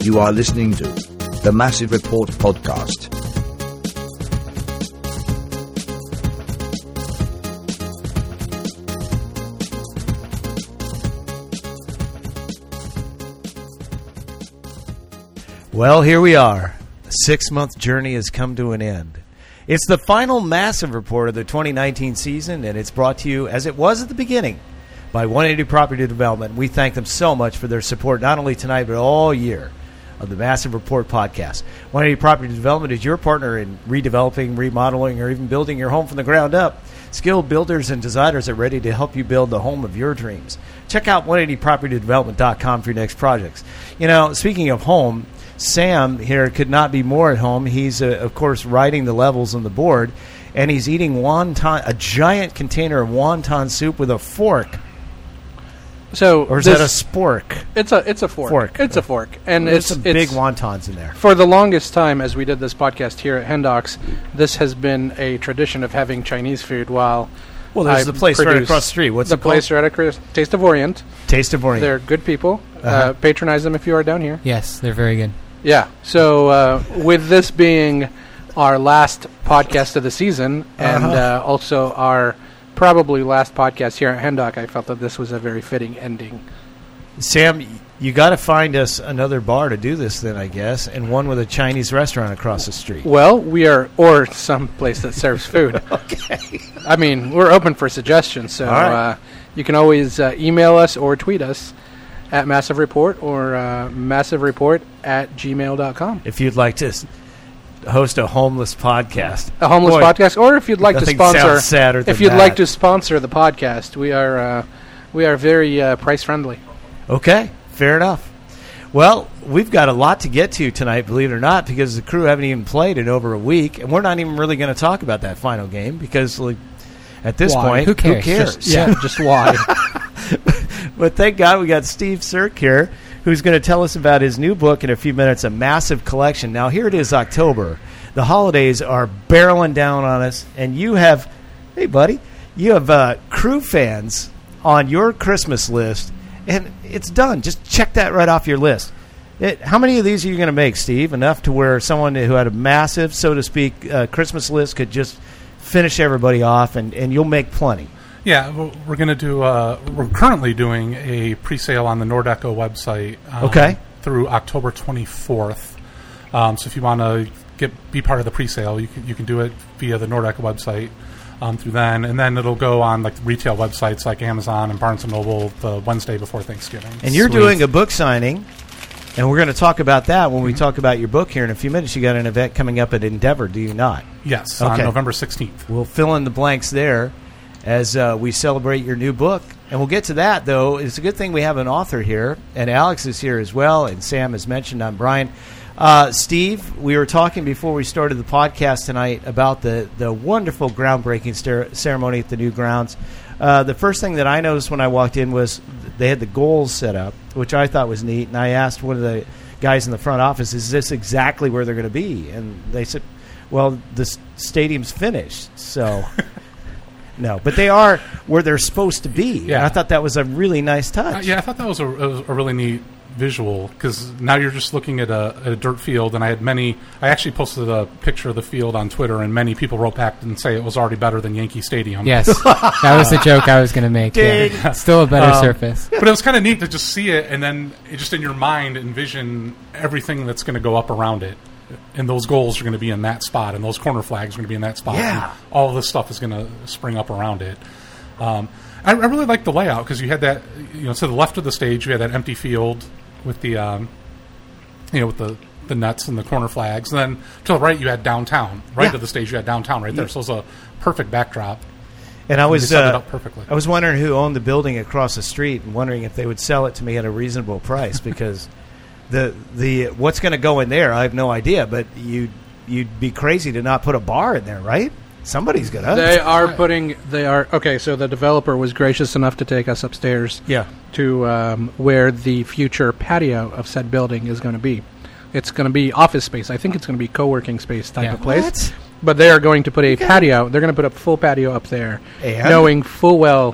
You are listening to the Massive Report podcast. Well, here we are. A 6-month journey has come to an end. It's the final Massive Report of the 2019 season, and it's brought to you, as it was at the beginning, by 180 Property Development. We thank them so much for their support, not only tonight, but all year of the Massive Report podcast. 180 Property Development is your partner in redeveloping, remodeling, or even building your home from the ground up. Skilled builders and designers are ready to help you build the home of your dreams. Check out 180propertydevelopment.com for your next projects. You know, speaking of home, Sam here could not be more at home. He's, of course, writing the levels on the board, and he's eating wonton, a giant container of wonton soup with a fork. So, or is that a spork? It's a fork. It's a fork, and there's some big wontons in there. For the longest time, as we did this podcast here at Hendox, this has been a tradition of having Chinese food while. Well, there's the place right across the street. What's the it called? place right across Taste of Orient. Taste of Orient. They're good people. Patronize them if you are down here. Yes, they're very good. Yeah. So with this being our last podcast of the season, and also our probably last podcast here at Hendock, I felt that this was a very fitting ending. Sam, you got to find us another bar to do this then, I guess, and one with a Chinese restaurant across the street. Well, or some place that serves food. Okay. I mean, we're open for suggestions, so right. You can always email us or tweet us at Massive Report or massivereport@gmail.com. If you'd like to host a homeless podcast. A homeless podcast, or if you'd like to sponsor, like to sponsor the podcast, we are very price friendly. Okay, fair enough. Well, we've got a lot to get to tonight, believe it or not, because the crew haven't even played in over a week, and we're not even really going to talk about that final game because, like, at this point, who cares? Just why? But thank God we got Steve Sirk here, who's going to tell us about his new book in a few minutes, A Massive Collection. Now, here it is, October. The holidays are barreling down on us, and you have, hey, buddy, you have crew fans on your Christmas list, and it's done. Just check that right off your list. How many of these are you going to make, Steve? Enough to where someone who had a massive, so to speak, Christmas list could just finish everybody off, and you'll make plenty. Yeah, we're going to do. We're currently doing a pre-sale on the Nordeco website. Through October 24th. So if you want to be part of the pre-sale, you can do it via the Nordeco website through then, and then it'll go on like retail websites like Amazon and Barnes & Noble the Wednesday before Thanksgiving. And you're doing a book signing, and we're going to talk about that when we talk about your book here in a few minutes. You got an event coming up at Endeavor, do you not? Yes, on November 16th. We'll fill in the blanks there as we celebrate your new book. And we'll get to that, though. It's a good thing we have an author here, and Alex is here as well, and Sam has mentioned I'm Brian. Steve, we were talking before we started the podcast tonight about the wonderful groundbreaking ceremony at the new grounds. The first thing that I noticed when I walked in was they had the goals set up, which I thought was neat, and I asked one of the guys in the front office, is this exactly where they're going to be? And they said, well, the stadium's finished, so... No, but they are where they're supposed to be. Yeah. And I thought that was a really nice touch. I thought that was a really neat visual, because now you're just looking at a dirt field, and I actually posted a picture of the field on Twitter, and many people wrote back and say it was already better than Yankee Stadium. Yes, that was the joke I was going to make. Yeah. Still a better surface. But it was kind of neat to just see it, and then just in your mind envision everything that's going to go up around it. And those goals are going to be in that spot, and those corner flags are going to be in that spot. Yeah. And all of this stuff is going to spring up around it. I really like the layout, because you had that, to the left of the stage, you had that empty field with the, with the nets and the corner flags. And then to the right, you had downtown. Right of the stage, you had downtown right there. So it was a perfect backdrop. And I was set it up perfectly. I was wondering who owned the building across the street, and wondering if they would sell it to me at a reasonable price, because the what's going to go in there, I have no idea. But you'd be crazy to not put a bar in there, right? Somebody's going to. They are okay. So the developer was gracious enough to take us upstairs. Yeah. To where the future patio of said building is going to be. It's going to be office space. I think it's going to be co-working space type of place. What? But they are going to put a patio. They're going to put a full patio up there, knowing full well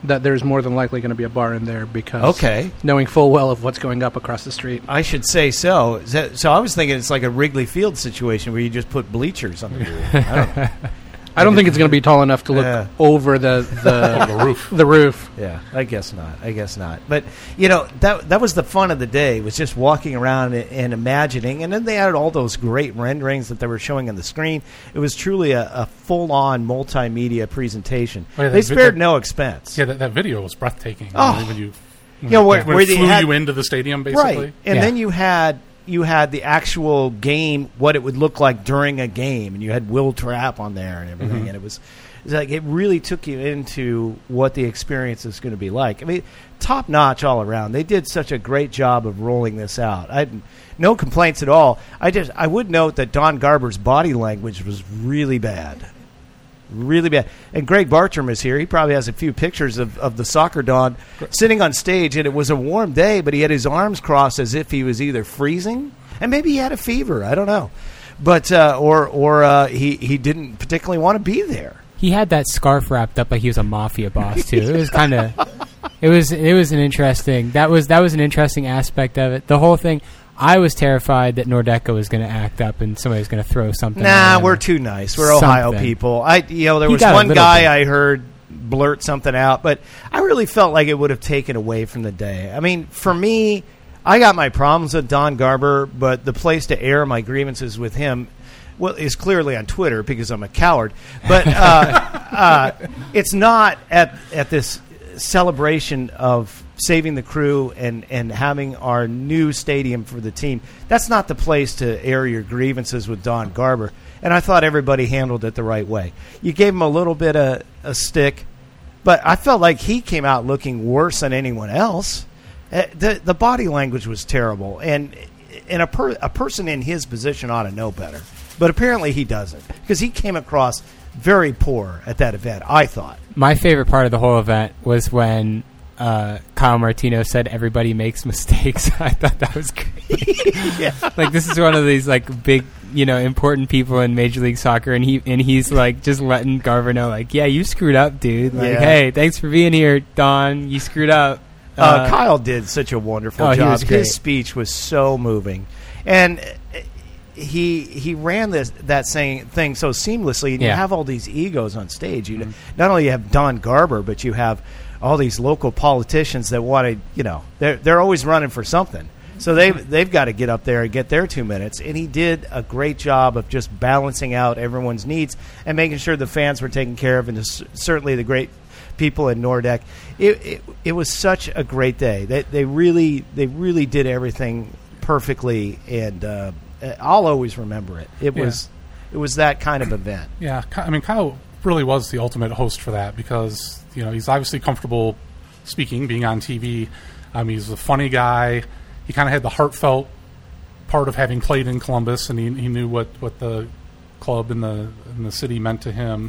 that there's more than likely going to be a bar in there because knowing full well of what's going up across the street. I should say so. So I was thinking it's like a Wrigley Field situation where you just put bleachers on the roof. I don't know. I don't think it's going to be tall enough to look over the roof. The roof. Yeah, I guess not. But that was the fun of the day, was just walking around and imagining. And then they added all those great renderings that they were showing on the screen. It was truly a full-on multimedia presentation. Oh, yeah, they spared no expense. Yeah, that video was breathtaking. Oh, where they flew you into the stadium, basically. Right, and then you had the actual game, what it would look like during a game, and you had Will Trapp on there and everything, and it was like it really took you into what the experience is going to be like. I mean, top notch all around. They did such a great job of rolling this out. I had no complaints at all. I would note that Don Garber's body language was really bad. Really bad. And Greg Bartram is here. He probably has a few pictures of the soccer Don sitting on stage, and it was a warm day, but he had his arms crossed as if he was either freezing, and maybe he had a fever. I don't know. But or he didn't particularly want to be there. He had that scarf wrapped up like he was a mafia boss too. It was kind of it was an interesting that was an interesting aspect of it. The whole thing. I was terrified that Nordecco was going to act up and somebody was going to throw something. Nah, we're too nice. We're Ohio people. There was one guy I heard blurt something out, but I really felt like it would have taken away from the day. I mean, for me, I got my problems with Don Garber, but the place to air my grievances with him is clearly on Twitter because I'm a coward. But it's not at this celebration of saving the crew and having our new stadium for the team. That's not the place to air your grievances with Don Garber. And I thought everybody handled it the right way. You gave him a little bit of a stick, but I felt like he came out looking worse than anyone else. The body language was terrible, and a person in his position ought to know better. But apparently he doesn't, because he came across very poor at that event, I thought. My favorite part of the whole event was when Kyle Martino said everybody makes mistakes. I thought that was great. Yeah. Like, this is one of these like big, important people in Major League Soccer, and he's like just letting Garver know, like, yeah, you screwed up, dude. Like, hey, thanks for being here, Don. You screwed up. Kyle did such a wonderful job. His speech was so moving, and he ran that thing so seamlessly. And you have all these egos on stage. Not only you have Don Garber, but you have all these local politicians that want to, they're always running for something. So they've got to get up there and get their 2 minutes. And he did a great job of just balancing out everyone's needs and making sure the fans were taken care of, and certainly the great people in Nordec. It was such a great day. They really did everything perfectly, and I'll always remember it. It was that kind of event. Yeah, I mean, Kyle really was the ultimate host for that because he's obviously comfortable speaking, being on TV. He's a funny guy. He kind of had the heartfelt part of having played in Columbus, and he knew what the club in the city meant to him.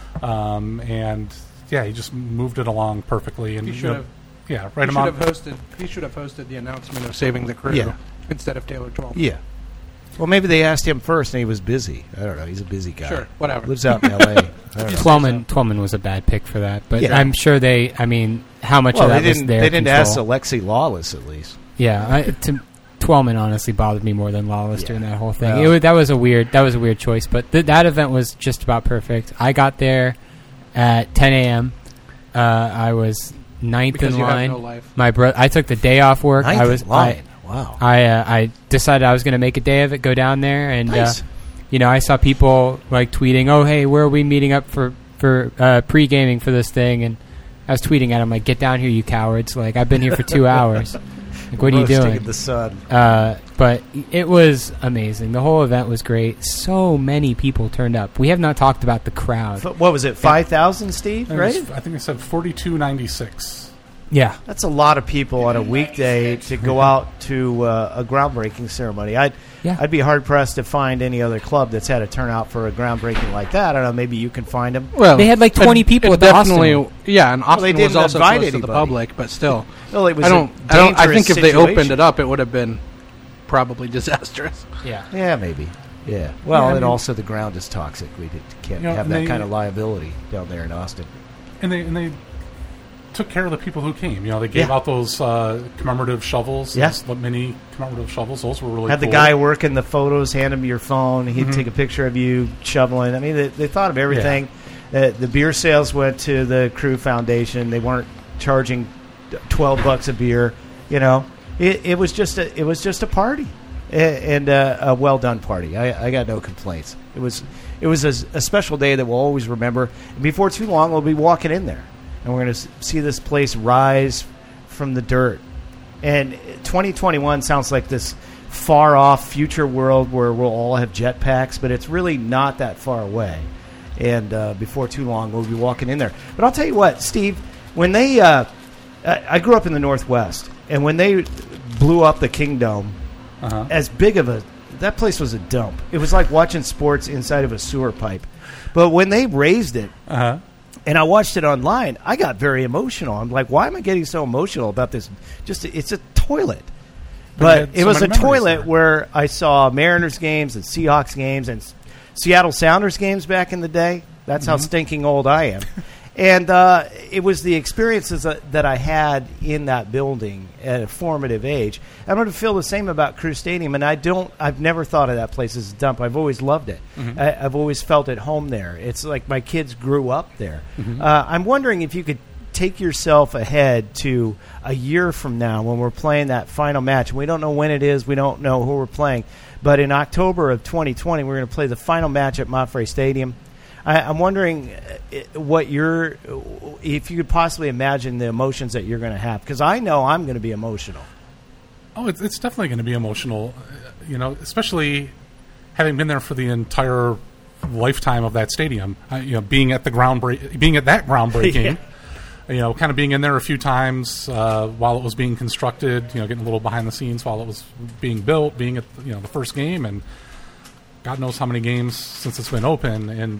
And he just moved it along perfectly. And he should have. Yeah, right. He should have hosted the announcement of saving the crew instead of Taylor Twelman. Yeah. Well, maybe they asked him first, and he was busy. I don't know. He's a busy guy. Sure, whatever. Lives out in L.A. Twelman was a bad pick for that, but I'm sure how much of that was their They didn't control. ask Alexi Lawless, at least. Yeah, Twelman honestly bothered me more than Lawless during that whole thing. That was a weird choice, but that event was just about perfect. I got there at 10 a.m. I was ninth because in you line. Have no life. I took the day off work. Ninth in line. Wow. I decided I was going to make a day of it, go down there, and nice. I saw people like tweeting, "Oh, hey, where are we meeting up for pre-gaming for this thing?" And I was tweeting at them like, "Get down here, you cowards! Like, I've been here for 2 hours. Like, what are you doing?" In the sun. But it was amazing. The whole event was great. So many people turned up. We have not talked about the crowd. What was it? 5,000, Steve? Right? I think they said 4,296. Yeah, that's a lot of people on a weekday to go out to a groundbreaking ceremony. I'd be hard pressed to find any other club that's had a turnout for a groundbreaking like that. I don't know. Maybe you can find them. Well, they had like 20 people at the Austin. Yeah, and Austin was also closed to the public, but still, I think if they opened it up, it would have been probably disastrous. Yeah, maybe. Yeah. Well, and also the ground is toxic. We can't have that kind of liability down there in Austin. And they took care of the people who came. They gave out those commemorative shovels, those mini commemorative shovels. Those were really Had cool. the guy working the photos, hand him your phone. He'd take a picture of you shoveling. I mean, they thought of everything. Yeah. The beer sales went to the Crew Foundation. They weren't charging $12 a beer. It was just a party, and a well done party. I got no complaints. It was a special day that we'll always remember. And before too long, we'll be walking in there, and we're going to see this place rise from the dirt. And 2021 sounds like this far-off future world where we'll all have jetpacks, but it's really not that far away. And before too long, we'll be walking in there. But I'll tell you what, Steve, when they I grew up in the Northwest, and when they blew up the Kingdome, as big of that place was a dump. It was like watching sports inside of a sewer pipe. But when they raised it, and I watched it online, I got very emotional. I'm like, why am I getting so emotional about this? It's a toilet. But it was a toilet where I saw Mariners games and Seahawks games and Seattle Sounders games back in the day. That's how stinking old I am. And it was the experiences that I had in that building at a formative age. I'm going to feel the same about Crew Stadium, and I've never thought of that place as a dump. I've always loved it. I've always felt at home there. It's like my kids grew up there. I'm wondering if you could take yourself ahead to a year from now when we're playing that final match. We don't know when it is. We don't know who we're playing. But in October of 2020, we're going to play the final match at MAPFRE Stadium. I'm wondering if you could possibly imagine the emotions that you're going to have, because I know I'm going to be emotional. Oh, it's definitely going to be emotional, especially having been there for the entire lifetime of that stadium. Being at that groundbreaking, kind of being in there a few times while it was being constructed, getting a little behind the scenes while it was being built, being at the first game, and God knows how many games since it's been open, and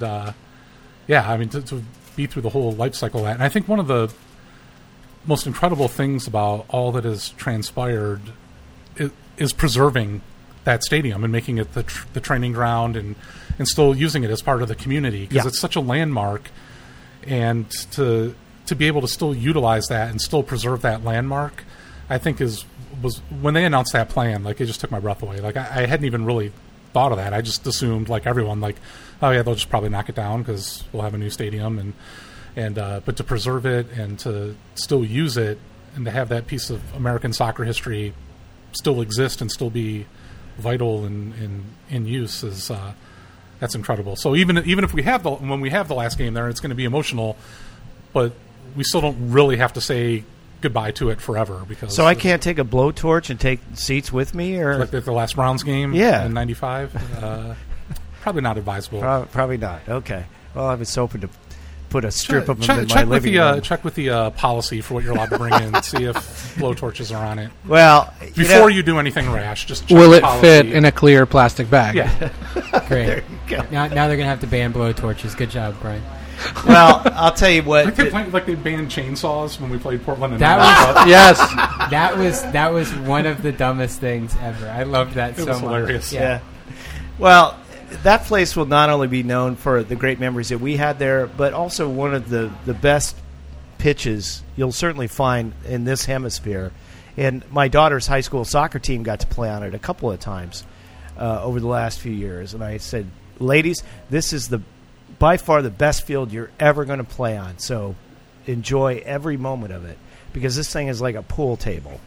to be through the whole life cycle of that. And I think one of the most incredible things about all that has transpired is preserving that stadium and making it the training ground and still using it as part of the community, because it's such a landmark, and to be able to still utilize that and still preserve that landmark, I think was when they announced that plan, like, it just took my breath away. Like, I hadn't even really thought of that. I just assumed, like everyone, like, oh yeah, they'll just probably knock it down because we'll have a new stadium, but to preserve it and to still use it and to have that piece of American soccer history still exist and still be vital and in use is that's incredible. So even if when we have the last game there, it's going to be emotional, but we still don't really have to say goodbye to it forever, because so I can't take a blowtorch and take seats with me, or like the last Browns game in '95. Probably not advisable. Probably not. Okay. Well, I was hoping to put a strip of them in my living room. Check with the policy for what you're allowed to bring in. See if blowtorches are on it. Well, before you do anything rash, just check will the it policy. fit in a clear plastic bag? Yeah. Great. Now they're going to have to ban blowtorches. Good job, Brian. Well, I'll tell you what. They banned chainsaws when we played Portland. And yes, that was one of the dumbest things ever. I loved that so much. Hilarious. Yeah. Well, that place will not only be known for the great memories that we had there, but also one of the best pitches you'll certainly find in this hemisphere. And my daughter's high school soccer team got to play on it a couple of times over the last few years. And I said, ladies, this is by far the best field you're ever going to play on. So enjoy every moment of it, because this thing is like a pool table.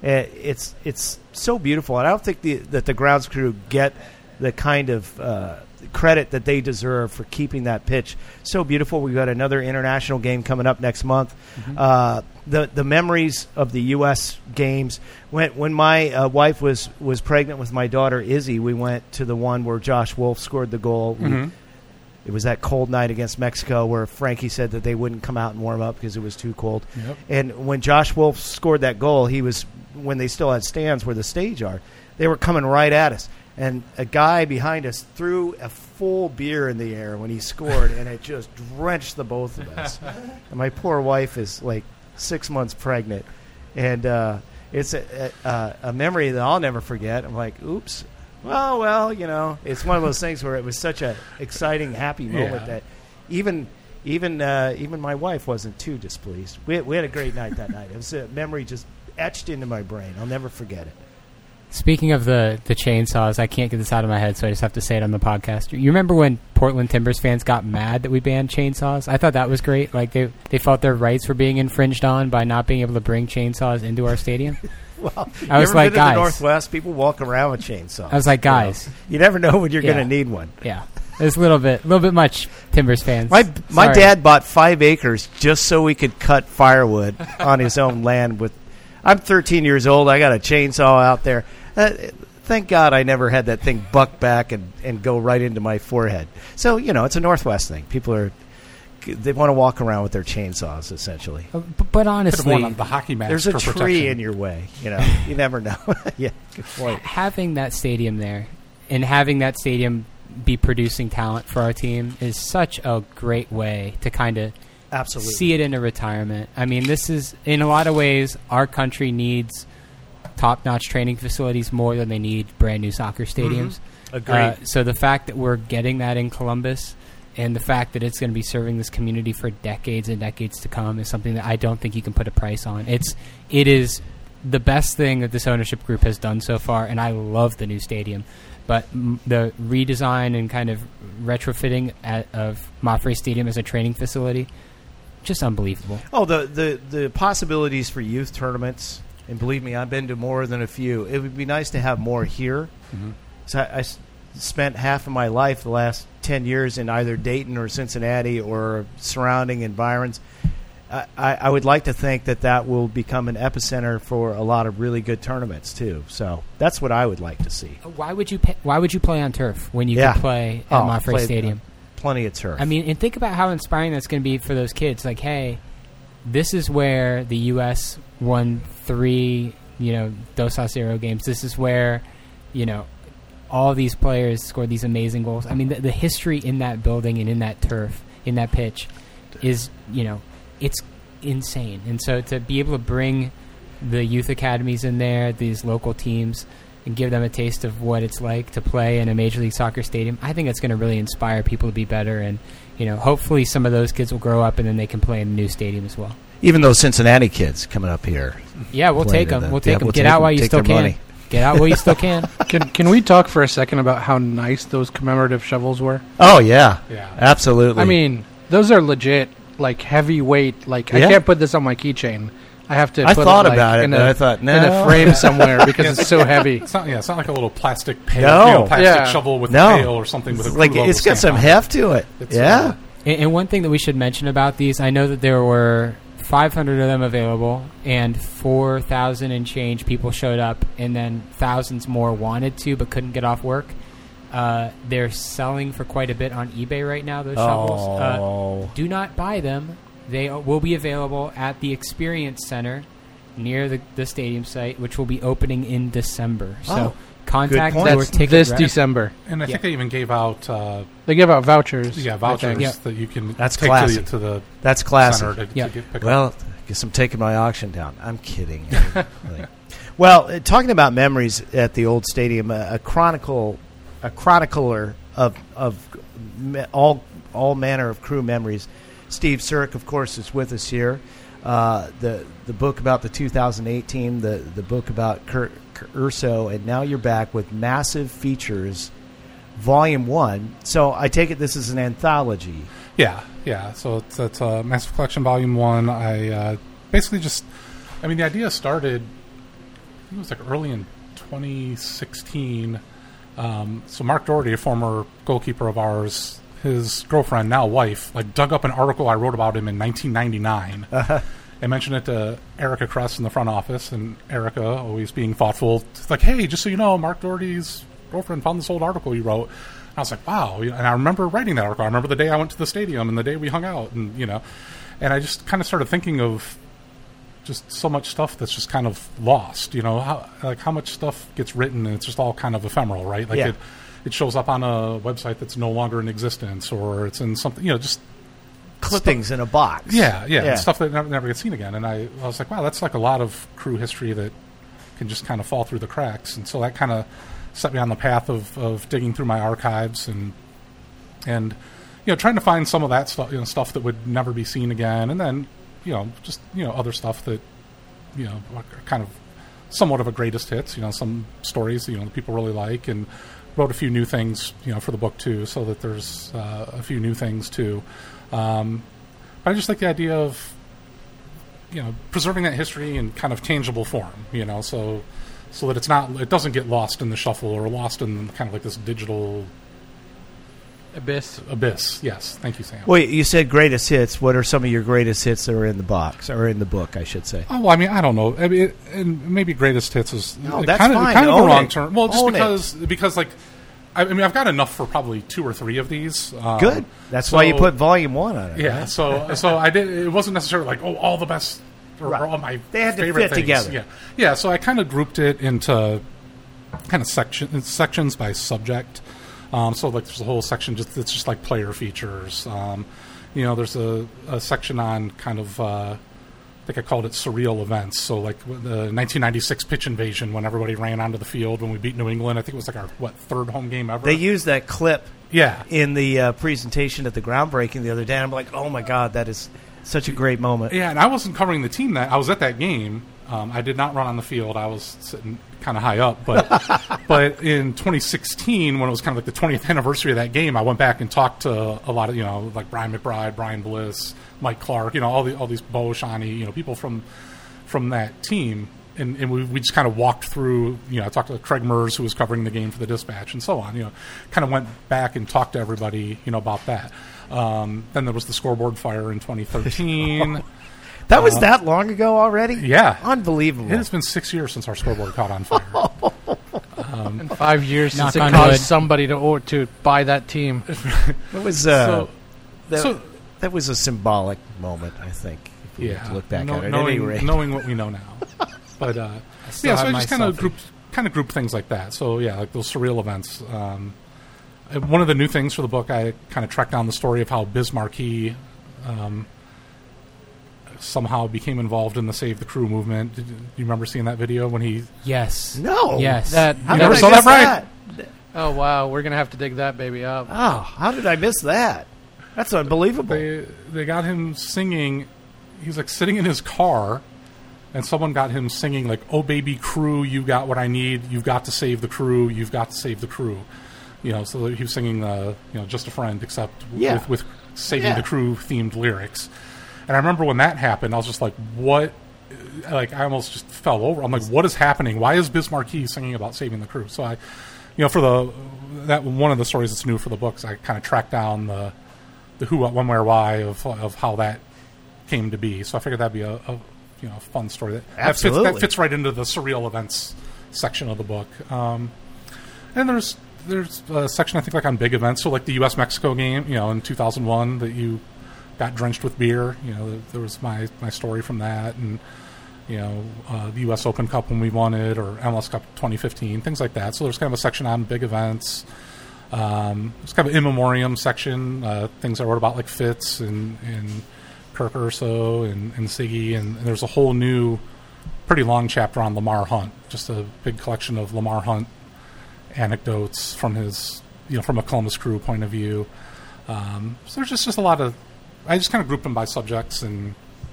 It's so beautiful. And I don't think that the grounds crew get the kind of credit that they deserve for keeping that pitch so beautiful. We've got another international game coming up next month. The memories of the U.S. games. When my wife was pregnant with my daughter Izzy, we went to the one where Josh Wolf scored the goal. It was that cold night against Mexico where Frankie said that they wouldn't come out and warm up because it was too cold. And when Josh Wolf scored that goal, when they still had stands where the stage are, they were coming right at us. And a guy behind us threw a full beer in the air when he scored, and it just drenched the both of us. And my poor wife is like 6 months pregnant. And it's a memory that I'll never forget. I'm like, oops. Well, it's one of those things where it was such an exciting, happy moment that even Even my wife wasn't too displeased. We had a great night that night. It was a memory just etched into my brain. I'll never forget it. Speaking of the chainsaws, I can't get this out of my head, so I just have to say it on the podcast. You remember when Portland Timbers fans got mad that we banned chainsaws? I thought that was great. Like they felt their rights were being infringed on by not being able to bring chainsaws into our stadium. Well, I was like, been guys, to the Northwest, people walk around with chainsaws. I was like, guys, you never know when you're going to need one. Yeah, it's a little bit much, Timbers fans. My dad bought 5 acres just so we could cut firewood on his own land. I'm 13 years old. I got a chainsaw out there. Thank God I never had that thing buck back and go right into my forehead. So, it's a Northwest thing. People they want to walk around with their chainsaws, essentially. But honestly, the hockey match there's a for tree protection. in your way. You never know. Yeah, good point. Having that stadium there and having that stadium be producing talent for our team is such a great way to kind of absolutely see it in a retirement. I mean, this is, in a lot of ways, our country needs top-notch training facilities more than they need brand-new soccer stadiums. Mm-hmm. Agreed. So the fact that we're getting that in Columbus and the fact that it's going to be serving this community for decades and decades to come is something that I don't think you can put a price on. It is the best thing that this ownership group has done so far, and I love the new stadium. But the redesign and kind of retrofitting of Maffrey Stadium as a training facility, just unbelievable. Oh, the possibilities for youth tournaments. And believe me, I've been to more than a few. It would be nice to have more here. Mm-hmm. So I spent half of my life, the last 10 years, in either Dayton or Cincinnati or surrounding environs. I would like to think that will become an epicenter for a lot of really good tournaments, too. So that's what I would like to see. Why would you play on turf when you could play at Maffrey Stadium? Plenty of turf. I mean, and think about how inspiring that's going to be for those kids. Like, hey, this is where the U.S. won 3, Dos a 0 games. This is where, all these players scored these amazing goals. I mean, the history in that building and in that turf, in that pitch, is, it's insane. And so to be able to bring the youth academies in there, these local teams, and give them a taste of what it's like to play in a Major League Soccer stadium, I think it's going to really inspire people to be better. And, hopefully some of those kids will grow up and then they can play in the new stadium as well. Even those Cincinnati kids coming up here. Yeah, we'll take them. We'll take them. Get out while you still can. Get out while you still can. Can we talk for a second about how nice those commemorative shovels were? Oh, yeah. Absolutely. I mean, those are legit, like, heavyweight. Like, I can't put this on my keychain. I have to put thought it, like, about it, in but I thought, no. in a frame somewhere because it's so heavy. It's not like a little plastic pail, No. plastic shovel with a pail or something with a like logo it's got some on heft to it. It's, And one thing that we should mention about these, I know that there were 500 of them available, and 4,000 and change people showed up, and then thousands more wanted to but couldn't get off work. They're selling for quite a bit on eBay right now, those shovels. Do not buy them. They will be available at the Experience Center near the stadium site, which will be opening in December. So contact your ticket this rep. December. And I think they even gave out... they give out vouchers. Yeah, vouchers that you can That's take classy. to the That's classy. center to pick up. Well, I guess I'm taking my auction down. I'm kidding. Well, talking about memories at the old stadium, a chronicler of all manner of crew memories. Steve Cirque, of course, is with us here. The book about the 2008 team, the book about Kurt Urso, and now you're back with Massive Features, Volume 1. So I take it this is an anthology. Yeah. So it's a Massive Collection Volume 1. I basically the idea started, I think it was like early in 2016. So Mark Doherty, a former goalkeeper of ours, his girlfriend, now wife, dug up an article I wrote about him in 1999. I mentioned it to Erica Kress in the front office, and Erica, always being thoughtful, like, hey, just so you know, Mark Doherty's girlfriend found this old article you wrote. And I was like, wow. And I remember writing that article. I remember the day I went to the stadium and the day we hung out, and and I just kind of started thinking of just so much stuff that's just kind of lost, how much stuff gets written and it's just all kind of ephemeral, right? It shows up on a website that's no longer in existence, or it's in something, just clippings in a box. Yeah. Stuff that never gets seen again. And I was like, wow, that's like a lot of crew history that can just kind of fall through the cracks. And so that kind of set me on the path of digging through my archives and trying to find some of that stuff, stuff that would never be seen again, and then just other stuff that are kind of somewhat of a greatest hits. Some stories that people really like, and wrote a few new things for the book too, so that there's a few new things too. But I just like the idea of preserving that history in kind of tangible form, so that it doesn't get lost in the shuffle or lost in kind of like this digital abyss. Yes, thank you, Sam. Well, you said greatest hits. What are some of your greatest hits that are in the box or in the book, I should say? Oh, well, I mean, I don't know. I mean, and maybe greatest hits is that's kind fine. of the wrong it. term. Well, Own just because like. I mean, I've got enough for probably 2 or 3 of these. Good. That's why you put volume 1 on it. Yeah. Right? So I did. It wasn't necessarily like all the best or all my they had to favorite fit things. together. Yeah. So I kind of grouped it into kind of sections by subject. So like there's a whole section that's just like player features. There's a section on kind of. I think I called it surreal events. So like the 1996 pitch invasion when everybody ran onto the field when we beat New England. I think it was like our, 3rd home game ever. They used that clip Yeah. in the presentation at the groundbreaking the other day. I'm like, oh, my God, that is such a great moment. Yeah, and I wasn't covering the team. I was at that game. I did not run on the field. I was sitting kind of high up. But but in 2016, when it was kind of like the 20th anniversary of that game, I went back and talked to a lot of, like Brian McBride, Brian Bliss, Mike Clark, all these Bo Shani, people from that team. And we just kind of walked through, I talked to Craig Mers, who was covering the game for the Dispatch, and so on. Kind of went back and talked to everybody, about that. Then there was the scoreboard fire in 2013. That was that long ago already? Yeah. Unbelievable. It has been 6 years since our scoreboard caught on fire. And 5 years since it on caused wood. somebody to buy that team. It was that was a symbolic moment, I think. If we were to look back at it. Knowing what we know now. But so I just kind of grouped things like that. So like those surreal events. One of the new things for the book, I kind of tracked down the story of how Biz Markie somehow became involved in the Save the Crew movement. Do you remember seeing that video when he? Yes. No. Yes. How never did I saw miss that, Brian? Oh, wow. We're going to have to dig that baby up. Oh, how did I miss that? That's unbelievable. They got him singing. He's like sitting in his car, and someone got him singing like, "Oh baby crew, you got what I need. You've got to save the crew. You've got to save the crew." So he was singing "Just a Friend," except with saving the crew themed lyrics. And I remember when that happened, I was just like, "What?" Like I almost just fell over. I'm like, "What is happening? Why is Biz Markie singing about saving the crew?" So I, for that one of the stories that's new for the books, I kind of tracked down the who, what, when, where, why of how that came to be. So I figured that'd be a fun story that fits right into the surreal events section of the book. And there's a section I think like on big events, so like the U.S.-Mexico game, in 2001 that you got drenched with beer. There was my story from that, and the U.S. Open Cup when we won it, or MLS Cup 2015, things like that. So there's kind of a section on big events. There's kind of an in memoriam section, things I wrote about like Fitz and Kirk Urso and Siggy, and there's a whole new, pretty long chapter on Lamar Hunt, just a big collection of Lamar Hunt anecdotes from his, from a Columbus Crew point of view. So there's just a lot of, I just kind of grouped them by subjects and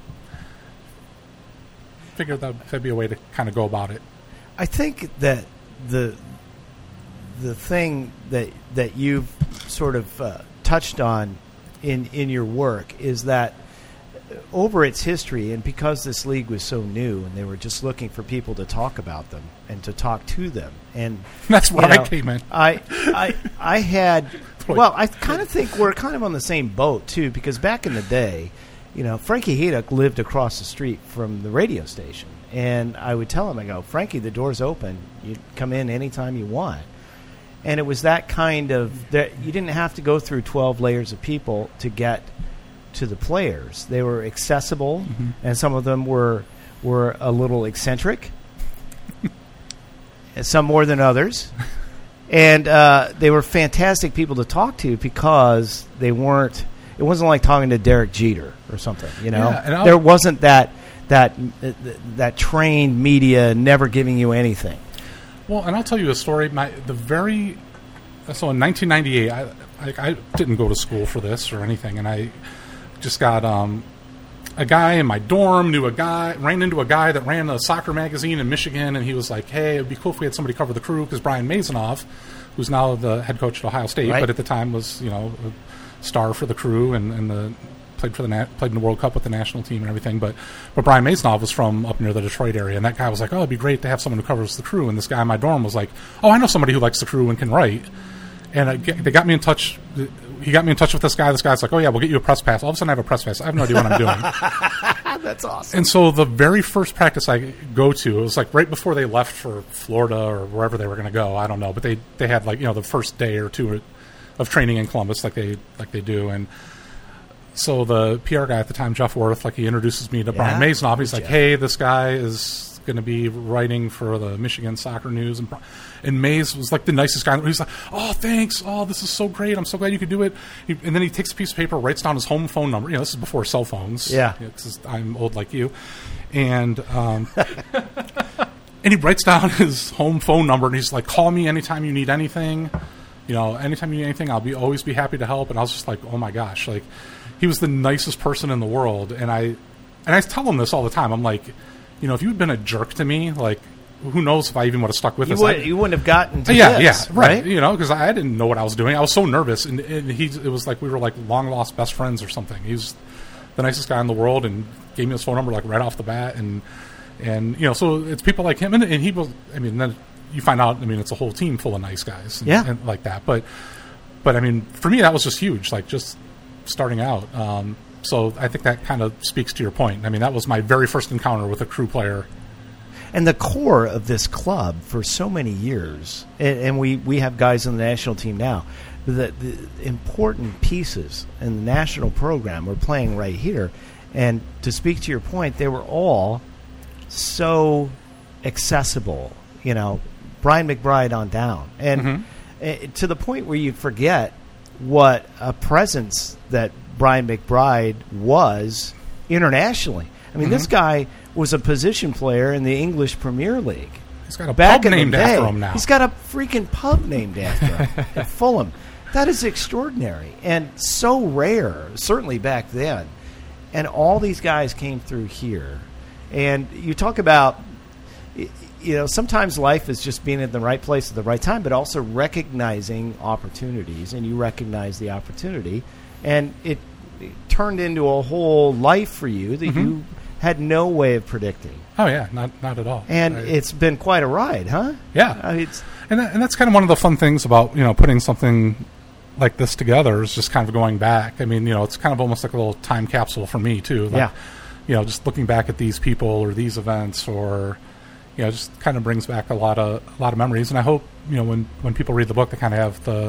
figured that'd be a way to kind of go about it. I think that the thing that you've sort of touched on in your work is that over its history, and because this league was so new and they were just looking for people to talk about them and to talk to them, and that's where I came in. I had I kind of think we're kind of on the same boat too, because back in the day, Frankie Heduk lived across the street from the radio station, and I would tell him, I go, Frankie, the door's open, you come in anytime you want. And it was that kind of that you didn't have to go through 12 layers of people to get to the players. They were accessible, and some of them were a little eccentric, and some more than others. And they were fantastic people to talk to because they weren't. It wasn't like talking to Derek Jeter or something. There wasn't that trained media never giving you anything. Well, and I'll tell you a story. The very So in 1998, I didn't go to school for this or anything, and I just got a guy in my dorm ran into a guy that ran a soccer magazine in Michigan, and he was like, hey, it'd be cool if we had somebody cover the Crew, because Brian Mazanoff, who's now the head coach at Ohio State, but at the time was, a star for the Crew and played in the World Cup with the national team and everything. But Brian Mazanoff was from up near the Detroit area, and that guy was like, oh, it'd be great to have someone who covers the Crew. And this guy in my dorm was like, oh, I know somebody who likes the Crew and can write. And they got me in touch. He got me in touch with this guy. This guy's like, oh, yeah, we'll get you a press pass. All of a sudden, I have a press pass. I have no idea what I'm doing. That's awesome. And so the very first practice I go to, it was like right before they left for Florida or wherever they were going to go. I don't know. But they had like, the first day or two of training in Columbus like they do. And so the PR guy at the time, Jeff Worth, he introduces me to Brian Mazanoff. He's like, hey, this guy is going to be writing for the Michigan Soccer News. And Mays was like the nicest guy. He's like, oh, thanks. Oh, this is so great. I'm so glad you could do it. And then he takes a piece of paper, writes down his home phone number. This is before cell phones. Yeah. I'm old like you. And and he writes down his home phone number, and he's like, call me anytime you need anything. Anytime you need anything, I'll always be happy to help. And I was just like, oh, my gosh. He was the nicest person in the world. And I tell him this all the time. I'm like, if you had been a jerk to me, who knows if I even would have stuck with this. You wouldn't have gotten to this. Right. Because I didn't know what I was doing. I was so nervous. And it was like we were long-lost best friends or something. He was the nicest guy in the world and gave me his phone number right off the bat. And so it's people like him. And he was, then you find out, it's a whole team full of nice guys and like that. But for me, that was just huge, just starting out. So I think that kind of speaks to your point. That was my very first encounter with a Crew player. And the core of this club for so many years, and we have guys on the national team now, the important pieces in the national program were playing right here. And to speak to your point, they were all so accessible, Brian McBride on down. And to the point where you forget what a presence that Brian McBride was internationally. This guy was a position player in the English Premier League. He's got a pub named after him now. He's got a freaking pub named after him at Fulham. That is extraordinary and so rare, certainly back then. And all these guys came through here. And you talk about, sometimes life is just being in the right place at the right time, but also recognizing opportunities. And you recognize the opportunity. And it turned into a whole life for you that you had no way of predicting. Oh, yeah, not at all. And it's been quite a ride, huh? Yeah. And that's kind of one of the fun things about, putting something like this together is just kind of going back. It's kind of almost like a little time capsule for me, too. Just looking back at these people or these events or, just kind of brings back a lot of memories. And I hope, when people read the book, they kind of have the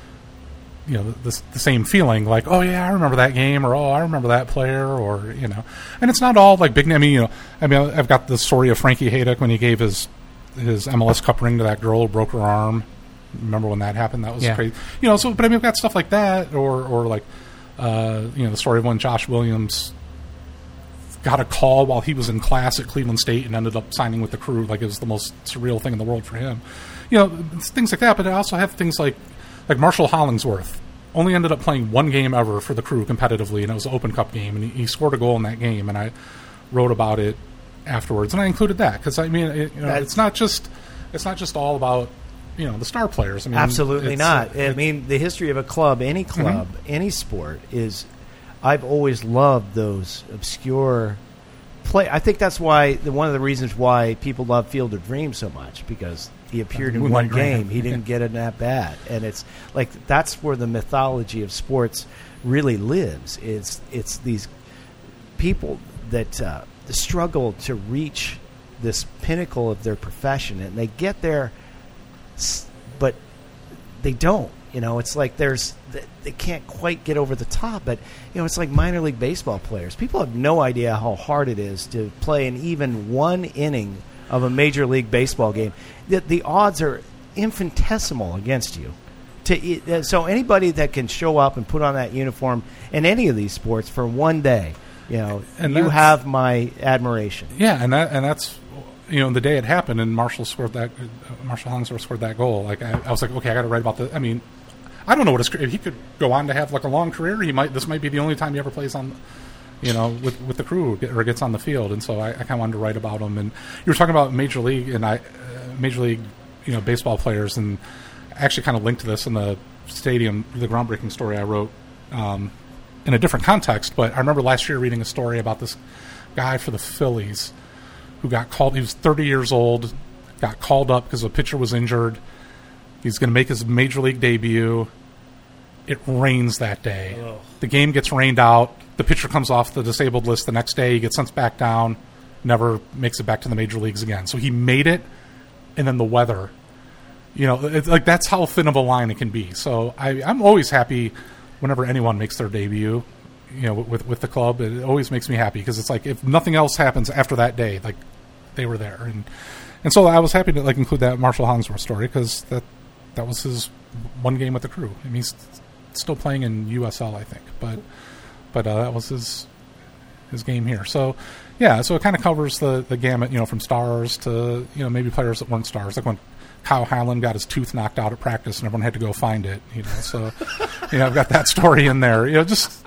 same feeling, like, oh yeah, I remember that game, or oh, I remember that player, or and it's not all like big name. I've got the story of Frankie Haydock when he gave his MLS Cup ring to that girl who broke her arm. Remember when that happened? That was crazy. So but I've got stuff like that, or like the story of when Josh Williams got a call while he was in class at Cleveland State and ended up signing with the Crew. Like, it was the most surreal thing in the world for him. Things like that. But I also have things like Marshall Hollingsworth only ended up playing one game ever for the Crew competitively, and it was an Open Cup game, and he scored a goal in that game, and I wrote about it afterwards, and I included that because it's not just all about the star players. Absolutely not. The history of a club, any sport is. I've always loved those obscure play. I think that's why one of the reasons why people love Field of Dreams so much, because he appeared in one game. He didn't get it that bad. And it's like that's where the mythology of sports really lives. It's these people that struggle to reach this pinnacle of their profession, and they get there, but they don't. It's like they can't quite get over the top, but it's like minor league baseball players. People have no idea how hard it is to play in even one inning of a major league baseball game. The odds are infinitesimal against you. So anybody that can show up and put on that uniform in any of these sports for one day, you have my admiration. Yeah, and that's the day it happened and Marshall Hollingsworth scored that goal, like I was like, okay, I got to write about the. I mean, I don't know what if he could go on to have like a long career. This might be the only time he ever plays on, with the Crew or gets on the field. And so I kind of wanted to write about him. And you were talking about Major League baseball players, and I actually kind of linked to this in the groundbreaking story I wrote in a different context. But I remember last year reading a story about this guy for the Phillies who got called. He was 30 years old, got called up because a pitcher was injured. He's going to make his Major League debut. It rains that day. Oh. The game gets rained out. The pitcher comes off the disabled list the next day. He gets sent back down, never makes it back to the major leagues again. So he made it, and then the weather. It's like that's how thin of a line it can be. So I'm always happy whenever anyone makes their debut, with the club. It always makes me happy because it's like if nothing else happens after that day, like they were there. And so I was happy to include that Marshall Hollingsworth story because that was his one game with the Crew. I mean, he's still playing in USL, I think, but that was his game here. So yeah, so it kind of covers the gamut, from stars to maybe players that weren't stars, like when Kyle Highland got his tooth knocked out at practice and everyone had to go find it. So I've got that story in there. Just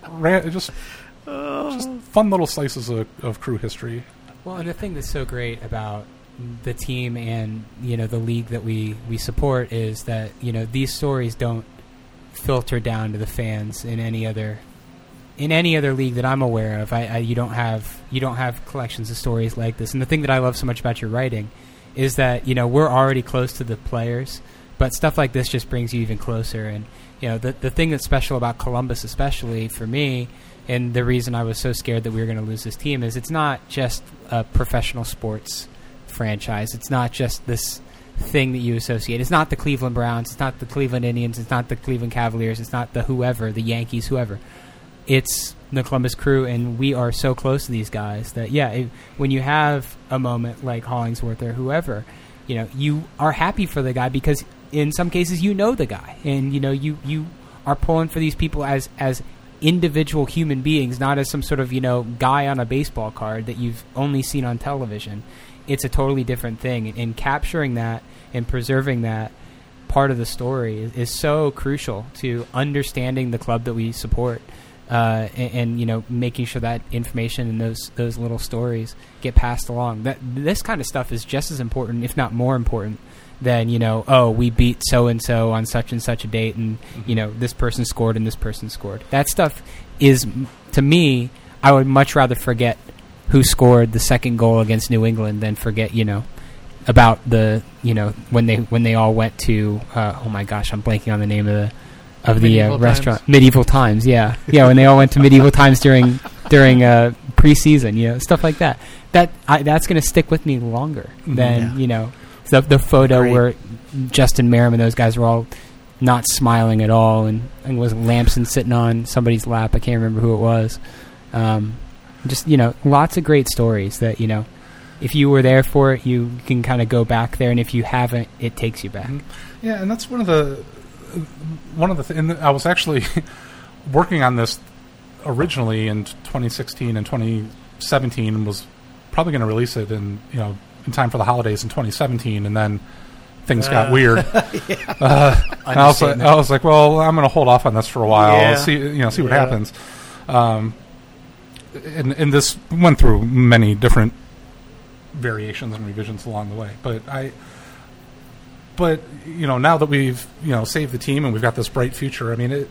fun little slices of Crew history. Well, and the thing that's so great about the team and the league that we support is that these stories don't filter down to the fans in any other league that I'm aware of. You don't have collections of stories like this. And the thing that I love so much about your writing is that we're already close to the players, but stuff like this just brings you even closer. And the thing that's special about Columbus, especially for me, and the reason I was so scared that we were going to lose this team is it's not just a professional sports franchise. It's not just this thing that you associate. It's not the Cleveland Browns. It's not the Cleveland Indians. It's not the Cleveland Cavaliers. It's not the whoever, the Yankees, whoever. It's the Columbus Crew, and we are so close to these guys that, when you have a moment like Hollingsworth or whoever, you are happy for the guy because in some cases the guy. And, you are pulling for these people as individual human beings, not as some sort of, guy on a baseball card that you've only seen on television. It's a totally different thing. And capturing that and preserving that part of the story is so crucial to understanding the club that we support. And making sure that information and those little stories get passed along. This kind of stuff is just as important, if not more important, than we beat so and so on such and such a date, and this person scored and this person scored. That stuff is, to me, I would much rather forget who scored the second goal against New England than forget about the when they all went to oh my gosh, I'm blanking on the name of the restaurant. Medieval Times, yeah, when they all went to Medieval Times during preseason, stuff like that. That's going to stick with me longer than the photo where Justin Merrim and those guys were all not smiling at all, and was Lamson sitting on somebody's lap. I can't remember who it was. Just lots of great stories that if you were there for it, you can kind of go back there, and if you haven't, it takes you back. Yeah, and that's one of the and I was actually working on this originally in 2016 and 2017, and was probably going to release it in time for the holidays in 2017, and then things got weird. And I was like, well, I'm going to hold off on this for a while and see what happens. And this went through many different variations and revisions along the way, But now that we've saved the team and we've got this bright future, I mean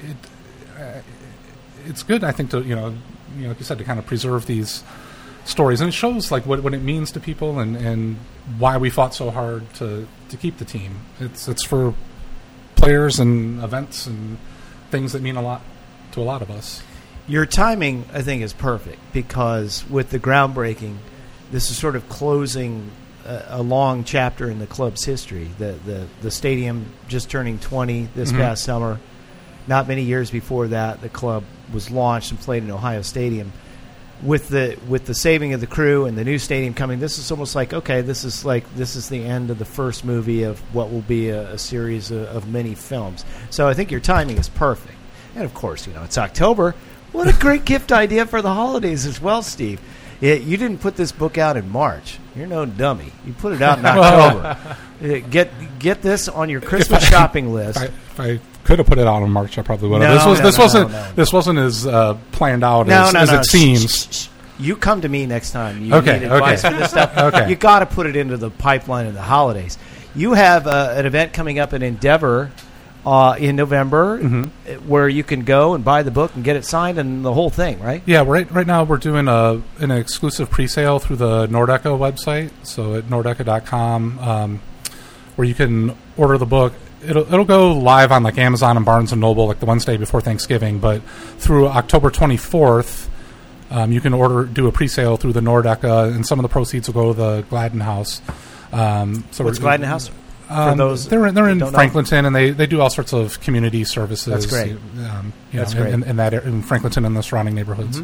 it's good, I think, to like you said, to kind of preserve these stories, and it shows like what it means to people and why we fought so hard to keep the team. It's for players and events and things that mean a lot to a lot of us. Your timing, I think, is perfect because with the groundbreaking, this is sort of closing a long chapter in the club's history. The stadium just turning 20 this past summer. Not many years before that, the club was launched and played in Ohio Stadium. With the saving of the Crew and the new stadium coming, this is almost like, okay, this is the end of the first movie of what will be a series of many films. So I think your timing is perfect. And of course, it's October. What a great gift idea for the holidays as well, Steve. You didn't put this book out in March. You're no dummy. You put it out in October. Get this on your Christmas shopping list. If I could have put it out in March, I probably would have. This wasn't as planned out as it seems. You come to me next time. You need advice for this stuff. Okay. You got to put it into the pipeline in the holidays. You have an event coming up at Endeavor in November where you can go and buy the book and get it signed and the whole thing, right? Yeah, right now we're doing an exclusive pre-sale through the Nordecco website, so at nordecco.com, where you can order the book. It'll go live on like Amazon and Barnes & Noble like the Wednesday before Thanksgiving, but through October 24th, you can do a pre-sale through the Nordecco, and some of the proceeds will go to the Gladden House. What's Gladden House? They're in Franklinton, and they do all sorts of community services. That's great. That's great. In Franklinton and the surrounding neighborhoods.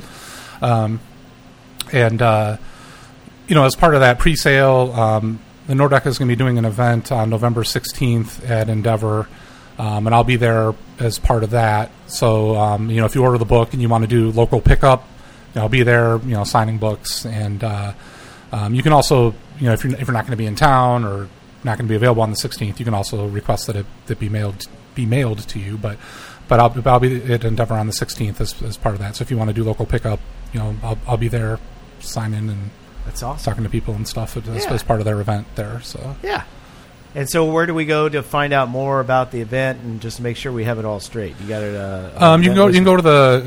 As part of that pre-sale, the Nordecco is going to be doing an event on November 16th at Endeavor, and I'll be there as part of that. So, if you order the book and you want to do local pickup, I'll be there, signing books, and you can also, if you're not going to be in town or not going to be available on the 16th, you can also request that it be mailed to you. But I'll be at Endeavor on the 16th as part of that. So if you want to do local pickup, I'll be there signing and that's awesome. Talking to people and stuff as part of their event there. So yeah. And so where do we go to find out more about the event and just make sure we have it all straight? You got it. You can go to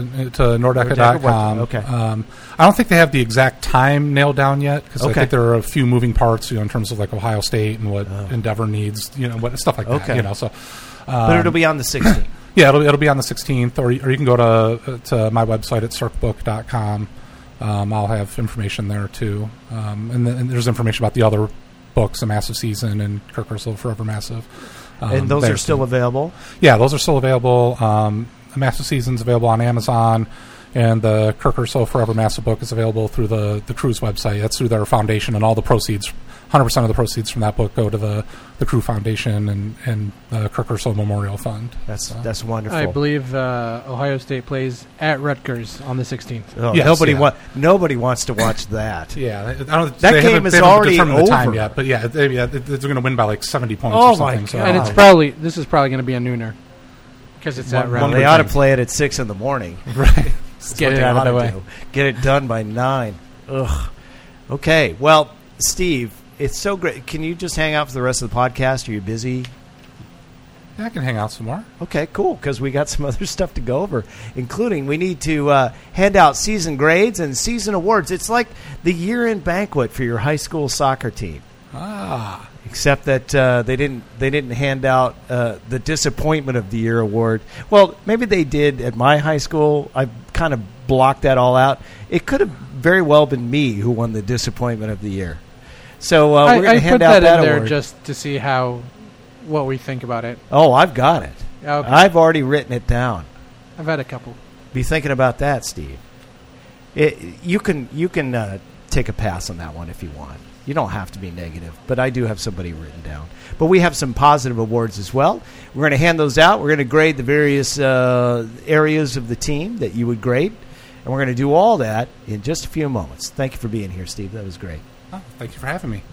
nordecco.com. Okay. I don't think they have the exact time nailed down yet because I think there are a few moving parts, in terms of like Ohio State and what Endeavor needs, what stuff like that. So, but it'll be on the 16th. Yeah, it'll be on the 16th, or you can go to my website at circbook.com. I'll have information there too, and there's information about the other books, A Massive Season and Kirk Ursula Forever Massive. And those are still available? Yeah, those are still available. A Massive Season's available on Amazon, and the Kirk Ursula Forever Massive book is available through the Cruise website. That's through their foundation, and all the proceeds, 100% of the proceeds from that book go to the Crew Foundation and the Kirk Ursula Memorial Fund. That's wonderful. I believe Ohio State plays at Rutgers on the 16th. Oh, yes, nobody wants to watch that. Yeah, that game is already over. The time yet, but they're going to win by like 70 points or something. My God. And this is probably going to be a nooner because it's at Rutgers. They ought to play it at 6 in the morning. Right. Get it out of the way. Get it done by 9. Ugh. Okay. Well, Steve, it's so great. Can you just hang out for the rest of the podcast? Are you busy? Yeah, I can hang out some more. Okay, cool, because we got some other stuff to go over, including we need to hand out season grades and season awards. It's like the year-end banquet for your high school soccer team. Except that they didn't hand out the Disappointment of the Year award. Well, maybe they did at my high school. I kind of blocked that all out. It could have very well been me who won the Disappointment of the Year. So we're going to hand out that in there award just to see what we think about it. Oh, I've got it. Okay. I've already written it down. I've had a couple. Be thinking about that, Steve. You can take a pass on that one if you want. You don't have to be negative, but I do have somebody written down. But we have some positive awards as well. We're going to hand those out. We're going to grade the various areas of the team that you would grade, and we're going to do all that in just a few moments. Thank you for being here, Steve. That was great. Oh, thank you for having me.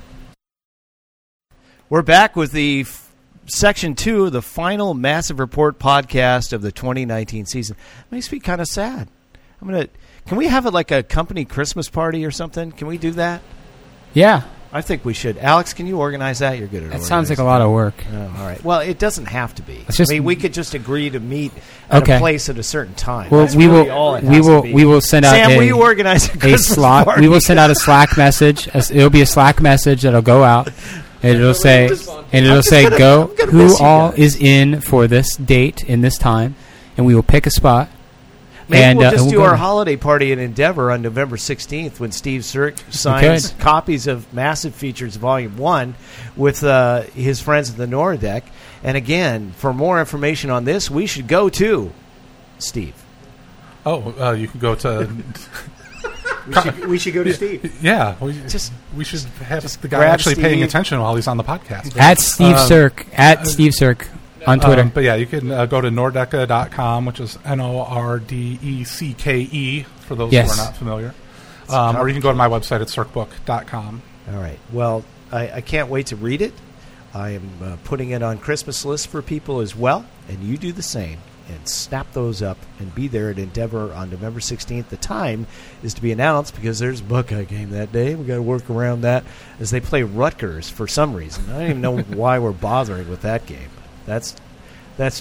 We're back with the Section 2 of the final Massive Report podcast of the 2019 season. It makes me kind of sad. Can we have it like a company Christmas party or something? Can we do that? Yeah. I think we should. Alex, can you organize that? You're good at organizing. That sounds like a lot of work. Oh, all right. Well, it doesn't have to be. We could just agree to meet at a place at a certain time. Well, we will send out Sam, will you organize a Slack? Party? We will send out a Slack message. It'll be a Slack message that'll go out. And it'll say, go who all is in for this date in this time, and we will pick a spot. Maybe we'll just do our holiday party in Endeavor on November 16th when Steve Sirk signs copies of Massive Features Volume 1 with his friends at the Nordecco. And again, for more information on this, we should go to Steve. You can go to... we should go to Steve. Yeah. We should have the guy actually paying attention while he's on the podcast. At Steve Sirk. At Steve Sirk. On Twitter. But yeah, you can go to nordecco.com, which is NORDECKE for those who are not familiar. Or you can go to my website at circbook.com. All right. Well, I can't wait to read it. I am putting it on Christmas lists for people as well, and you do the same. And snap those up and be there at Endeavor on November 16th. The time is to be announced because there's a Buckeye game that day. We've got to work around that as they play Rutgers for some reason. I don't even know why we're bothering with that game. That's about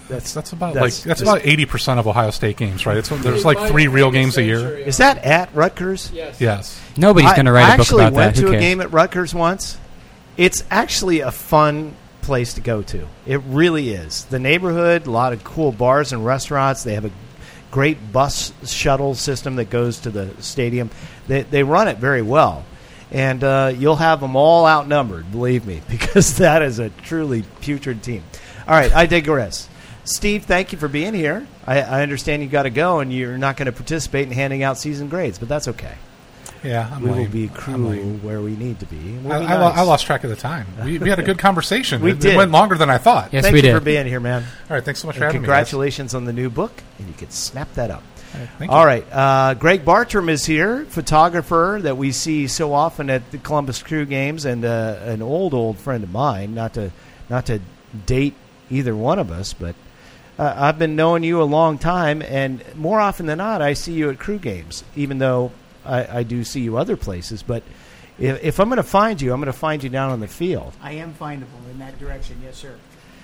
80% of Ohio State games, right? There's like 3 real games a year. Is that at Rutgers? Yes. Nobody's going to write a book about that. I actually went to a game at Rutgers once. It's actually a fun place to go to. It really is. The neighborhood, a lot of cool bars and restaurants. They have a great bus shuttle system that goes to the stadium. They run it very well. And you'll have them all outnumbered, believe me, because that is a truly putrid team. All right, I digress. Steve, thank you for being here. I understand you got to go, and you're not going to participate in handing out season grades, but that's okay. Yeah, we will be crew where we need to be. I lost track of the time. We had a good conversation. It went longer than I thought. Yes, Thank we you did. for being here, man. All right, thanks so much for having me. Congratulations on the new book, and you can snap that up. Thank All you. right, Greg Bartram is here, photographer that we see so often at the Columbus Crew games, and an old friend of mine. Not to date either one of us, but I've been knowing you a long time, and more often than not, I see you at Crew games, even though I do see you other places. But if I'm going to find you, I'm going to find you down on the field. I am findable in that direction, yes, sir.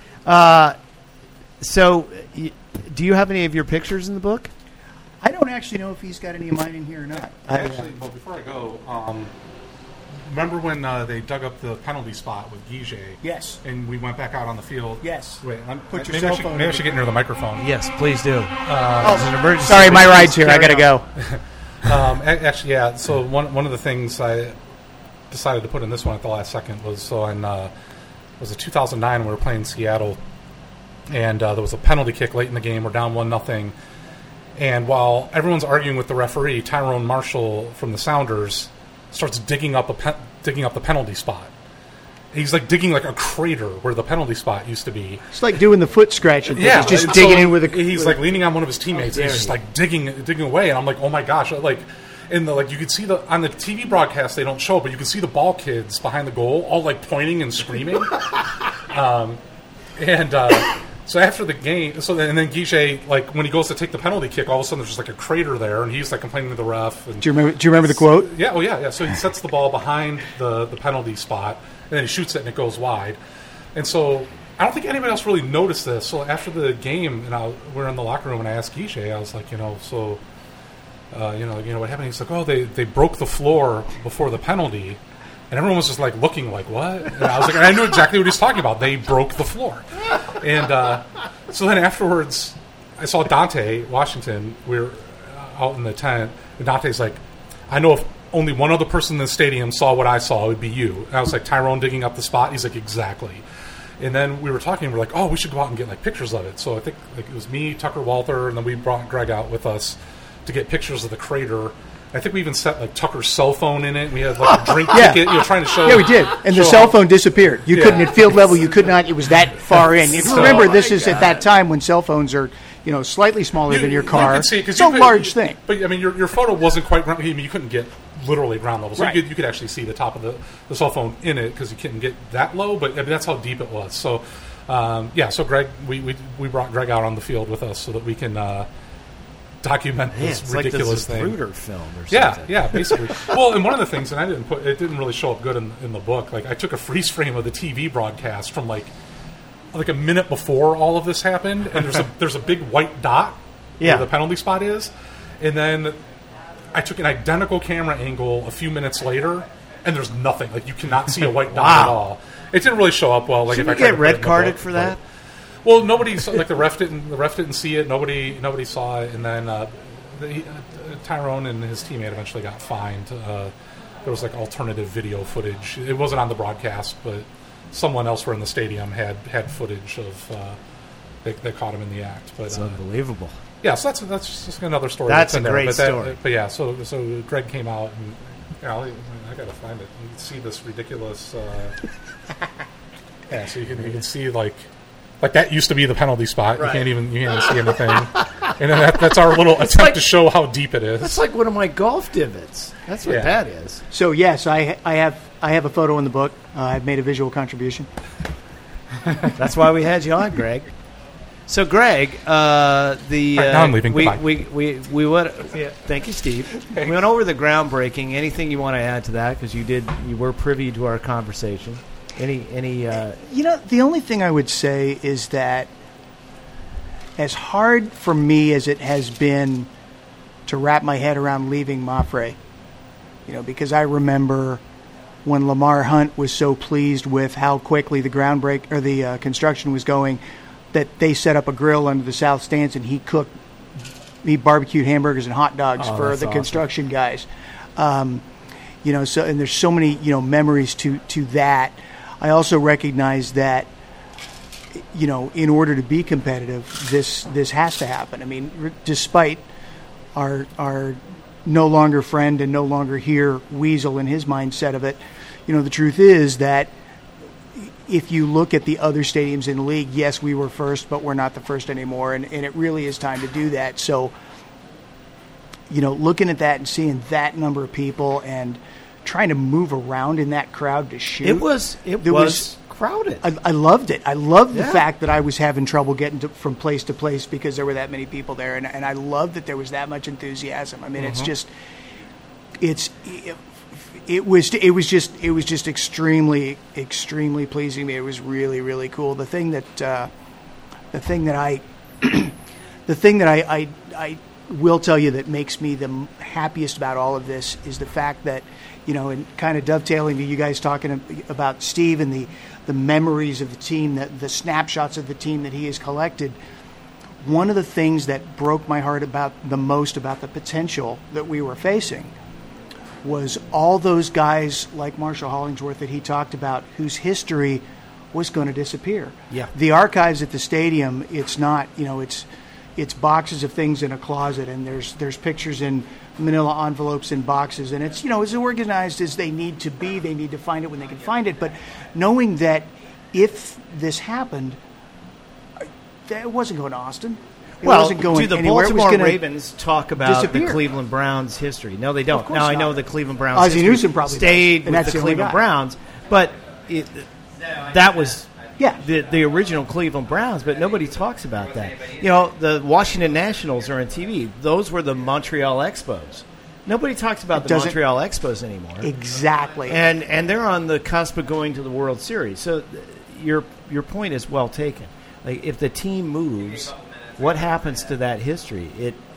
So, do you have any of your pictures in the book? I don't actually know if he's got any of mine in here or not. Before I go, remember when they dug up the penalty spot with Guige? Yes. And we went back out on the field? Yes. Wait, Put your maybe cell phone maybe I should get near the microphone. Yes, please do. Oh, an emergency. sorry, my ride's here. I got to go. Actually, yeah. So one of the things I decided to put in this one at the last second was was it 2009 we were playing Seattle, and there was a penalty kick late in the game. We're down 1-0, and while everyone's arguing with the referee, Tyrone Marshall from the Sounders starts digging up the penalty spot. He's like digging like a crater where the penalty spot used to be. It's like doing the foot scratching thing. Yeah, He's just digging in with a... He's like leaning on one of his teammates. And he's just like digging away, and I'm like, oh my gosh! Like, in the you could see on the TV broadcast they don't show, but you can see the ball kids behind the goal all like pointing and screaming. So after the game, and then Guige, like when he goes to take the penalty kick, all of a sudden there's just like a crater there, and he's like complaining to the ref. And Do you remember the quote? Yeah, oh yeah. So he sets the ball behind the penalty spot, and then he shoots it and it goes wide. And so I don't think anybody else really noticed this. So after the game, we're in the locker room, and I asked Guige, I was like, what happened? He's like, oh, they broke the floor before the penalty. And everyone was just like looking like, what? And I was like, and I knew exactly what he was talking about. They broke the floor. And so then afterwards, I saw Dante Washington. We were out in the tent, and Dante's like, I know if only one other person in the stadium saw what I saw, it would be you. And I was like, Tyrone digging up the spot? He's like, exactly. And then we were talking, and we're like, oh, we should go out and get like pictures of it. So I think it was me, Tucker Walther, and then we brought Greg out with us to get pictures of the crater. I think we even set like Tucker's cell phone in it. We had like a drink ticket. Trying to show. Yeah, we did. And the cell phone disappeared. You couldn't at field level. You could not. It was that far in. If you remember, this is at that time when cell phones are slightly smaller than your car. You could see, it's a large thing. But I mean, your photo wasn't quite. I mean, you couldn't get literally ground level. So right. you could actually see the top of the cell phone in it because you couldn't get that low. But I mean, that's how deep it was. So so Greg, we brought Greg out on the field with us so that we can. Document this ridiculous thing. Magruder film or something. Yeah, basically. Well, and one of the things, and it didn't really show up good in the book. Like I took a freeze frame of the TV broadcast from like a minute before all of this happened, and there's a big white dot where the penalty spot is, and then I took an identical camera angle a few minutes later, and there's nothing. Like you cannot see a white dot at all. It didn't really show up well. Like Shouldn't if you I get red carded for that? Well, nobody saw, like the ref didn't see it. Nobody saw it, and then Tyrone and his teammate eventually got fined. There was like alternative video footage. It wasn't on the broadcast, but someone elsewhere in the stadium had footage of they caught him in the act. But it's unbelievable. Yeah, so that's just another story. That's a in there. great story. But yeah, so Greg came out, and I gotta find it. You can see this ridiculous. So you can see like. like that used to be the penalty spot. Right. You can't even see anything. And then that's our little attempt to show how deep it is. That's like one of my golf divots. That's what that is. So yes, I have a photo in the book. I've made a visual contribution. That's why we had you on, Greg. So, Greg, now I'm leaving. We went. Thank you, Steve. Thanks. We went over the groundbreaking. Anything you want to add to that? Because you were privy to our conversation. Any? The only thing I would say is that, as hard for me as it has been to wrap my head around leaving Mapfre, because I remember when Lamar Hunt was so pleased with how quickly the construction was going, that they set up a grill under the south stands and he barbecued hamburgers and hot dogs for the construction guys. So and there's so many memories to that. I also recognize that in order to be competitive, this has to happen. I mean, despite our no longer friend and no longer here Weasel and his mindset of it, the truth is that if you look at the other stadiums in the league, yes, we were first, but we're not the first anymore, and it really is time to do that. So, looking at that and seeing that number of people and trying to move around in that crowd to shoot. It was crowded. I loved it. I loved the fact that I was having trouble getting from place to place because there were that many people there, and I love that there was that much enthusiasm. I mean, It was just extremely pleasing to me. It was really, really cool. The thing that I will tell you that makes me the happiest about all of this is the fact that, and kind of dovetailing to you guys talking about Steve and the memories of the team, the snapshots of the team that he has collected. One of the things that broke my heart about the potential that we were facing was all those guys like Marshall Hollingsworth that he talked about whose history was going to disappear. Yeah. The archives at the stadium, it's not, it's boxes of things in a closet, and there's pictures in manila envelopes in boxes, and it's, as organized as they need to be. They need to find it when they can find it. But knowing that if this happened, it wasn't going to Austin. It wasn't going do the anywhere. Baltimore Ravens talk about disappear. the Cleveland Browns' history? No, they don't. Now, not. I know the Cleveland Browns Ozzie Newsome probably stayed does, with the Cleveland Browns, but that was the original Cleveland Browns, but nobody talks about that. The Washington Nationals are on TV. Those were the Montreal Expos. Nobody talks about the Montreal Expos anymore. Exactly. And they're on the cusp of going to the World Series. So your point is well taken. Like, if the team moves, what happens to that history?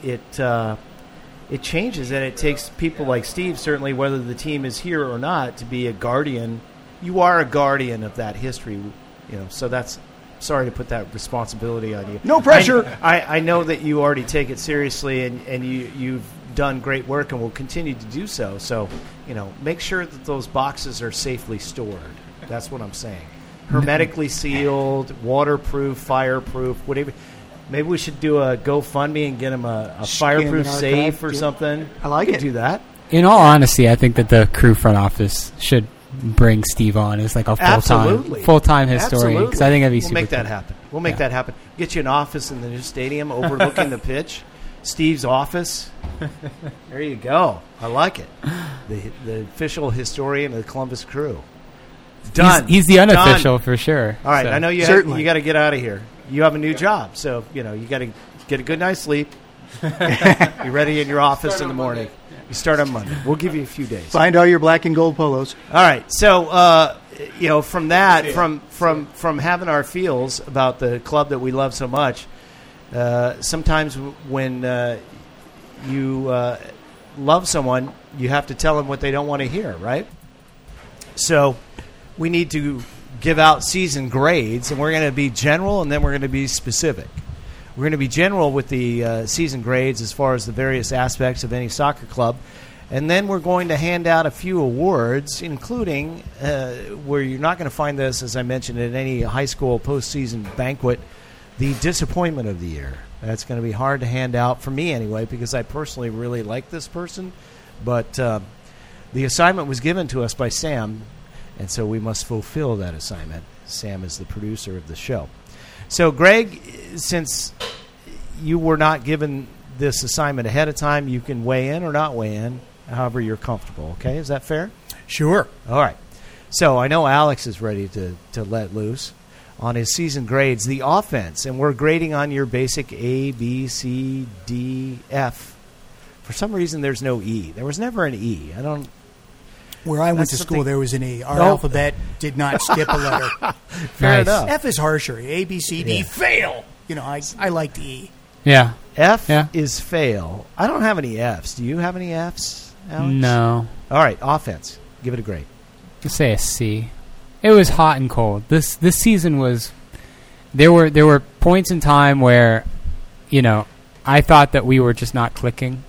It changes, and it takes people like Steve, certainly, whether the team is here or not, to be a guardian. You are a guardian of that history, So that's, sorry to put that responsibility on you. No pressure. I know that you already take it seriously, and you've done great work and will continue to do so. So, make sure that those boxes are safely stored. That's what I'm saying. Hermetically sealed, waterproof, fireproof, whatever. Maybe we should do a GoFundMe and get him a fireproof safe or something. I like it. Do that. In all honesty, I think that the crew front office should bring Steve on as like a full-time historian, because I think that'd be super We'll make that happen. We'll make that happen. Get you an office in the new stadium overlooking the pitch. Steve's office. There you go. I like it. The official historian of the Columbus Crew. Done. He's the unofficial for sure. All right. So. I know you got to get out of here. You have a new job, so you got to get a good night's sleep. Be ready in your office in the morning. You start on Monday. We'll give you a few days. Find all your black and gold polos. All right. So from that, from having our feels about the club that we love so much, sometimes when you love someone, you have to tell them what they don't want to hear, right? So we need to give out season grades, and we're going to be general, and then we're going to be specific. We're going to be general with the season grades as far as the various aspects of any soccer club, and then we're going to hand out a few awards, including where you're not going to find this, as I mentioned, at any high school postseason banquet, the disappointment of the year. That's going to be hard to hand out, for me anyway, because I personally really like this person, but the assignment was given to us by Sam, and so we must fulfill that assignment. Sam is the producer of the show. So, Greg, since you were not given this assignment ahead of time, you can weigh in or not weigh in, however you're comfortable. Okay, is that fair? Sure. All right. So I know Alex is ready to let loose on his season grades. The offense, and we're grading on your basic A, B, C, D, F. For some reason, there's no E. There was never an E. I don't. Where I went to school, there was an E. Our alphabet did not skip a letter. Fair enough. F is harsher. A, B, C, D, fail. You know, I like the E. Yeah. F is fail. I don't have any Fs. Do you have any Fs, Alex? No. All right, offense. Give it a grade. Let's say a C. It was hot and cold. This season was. There were points in time where, you know, I thought that we were just not clicking.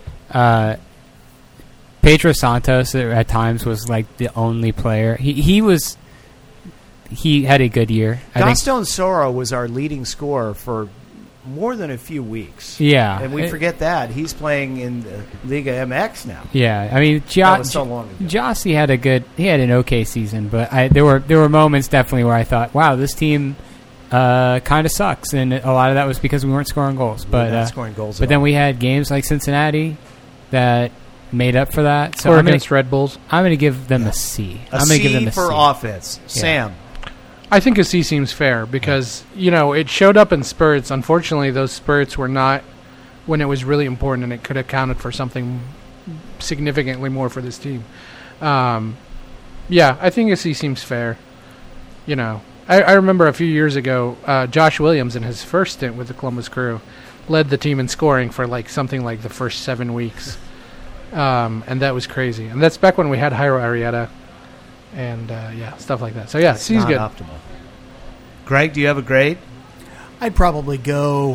Pedro Santos at times was like the only player. He had a good year. Gaston Soro was our leading scorer for more than a few weeks. Yeah. And we forget that. He's playing in the Liga MX now. Yeah. I mean, that was so long ago. Jossie had an okay season, but there were moments definitely where I thought, wow, this team kind of sucks, and a lot of that was because we weren't scoring goals. But not scoring goals. But then we had games like Cincinnati that made up for that. So or against Red Bulls. I'm going to give them a C. I'm going to give them a C. Offense. Yeah. Sam. I think a C seems fair because, you know, it showed up in spurts. Unfortunately, those spurts were not when it was really important, and it could have counted for something significantly more for this team. Yeah, I think a C seems fair. You know, I remember a few years ago, Josh Williams in his first stint with the Columbus Crew led the team in scoring for something like the first 7 weeks. And that was crazy. And that's back when we had Jairo Arrieta and, stuff like that. So, yeah, C's good. Optimal. Greg, do you have a grade? I'd probably go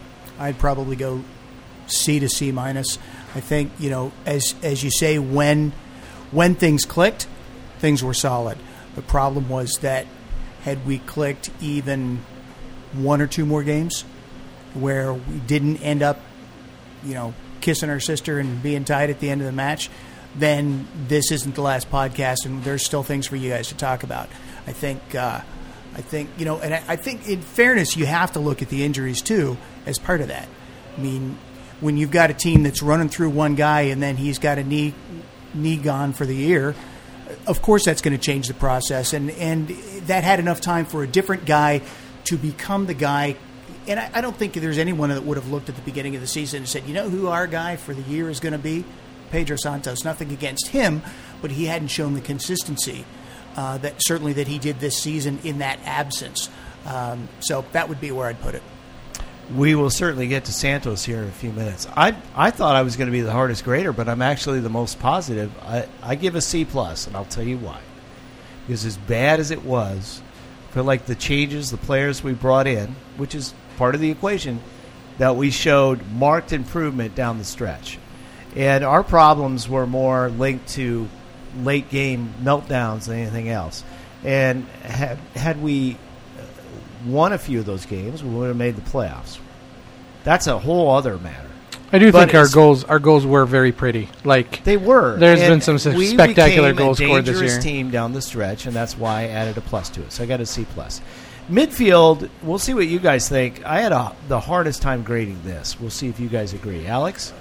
C to C minus. I think, you know, as you say, when things clicked, things were solid. The problem was that had we clicked even one or two more games where we didn't end up, you know, kissing our sister and being tied at the end of the match, then this isn't the last podcast, and there's still things for you guys to talk about. I think, you know, and I think in fairness, you have to look at the injuries too as part of that. I mean, when you've got a team that's running through one guy and then he's got a knee gone for the year, of course that's going to change the process, and that had enough time for a different guy to become the guy. And I don't think there's anyone that would have looked at the beginning of the season and said, you know who our guy for the year is going to be? Pedro Santos. Nothing against him, but he hadn't shown the consistency that he did this season in that absence. So that would be where I'd put it. We will certainly get to Santos here in a few minutes. I thought I was going to be the hardest grader, but I'm actually the most positive. I give a C+, and I'll tell you why. Because as bad as it was, I feel like the changes, the players we brought in, which is part of the equation, that we showed marked improvement down the stretch. And our problems were more linked to late game meltdowns than anything else. And had we won a few of those games, we would have made the playoffs. That's a whole other matter. I do think our goals were very pretty. Like they were. There's been some spectacular goals scored this year. We became a dangerous team down the stretch, and that's why I added a plus to it. So I got a C+. Midfield, we'll see what you guys think. I had the hardest time grading this. We'll see if you guys agree. Alex?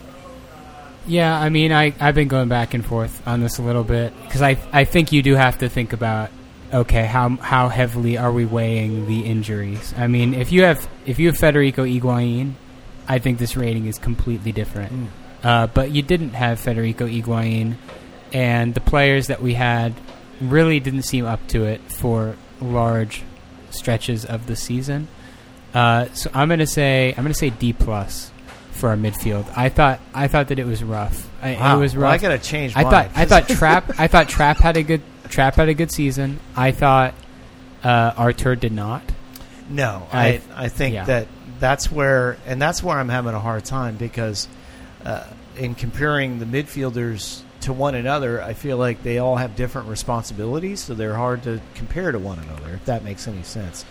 Yeah, I mean, I've been going back and forth on this a little bit because I think you do have to think about, okay, how heavily are we weighing the injuries? I mean, if you have Federico Higuain, I think this rating is completely different. But you didn't have Federico Higuain, and the players that we had really didn't seem up to it for large stretches of the season. So I'm gonna say D+ for our midfield. I thought that it was rough. It was rough. Well, I gotta change mine. I thought Trapp had a good season. I thought Artur did not. No, I think that's where I'm having a hard time because in comparing the midfielders to one another, I feel like they all have different responsibilities, so they're hard to compare to one another, if that makes any sense.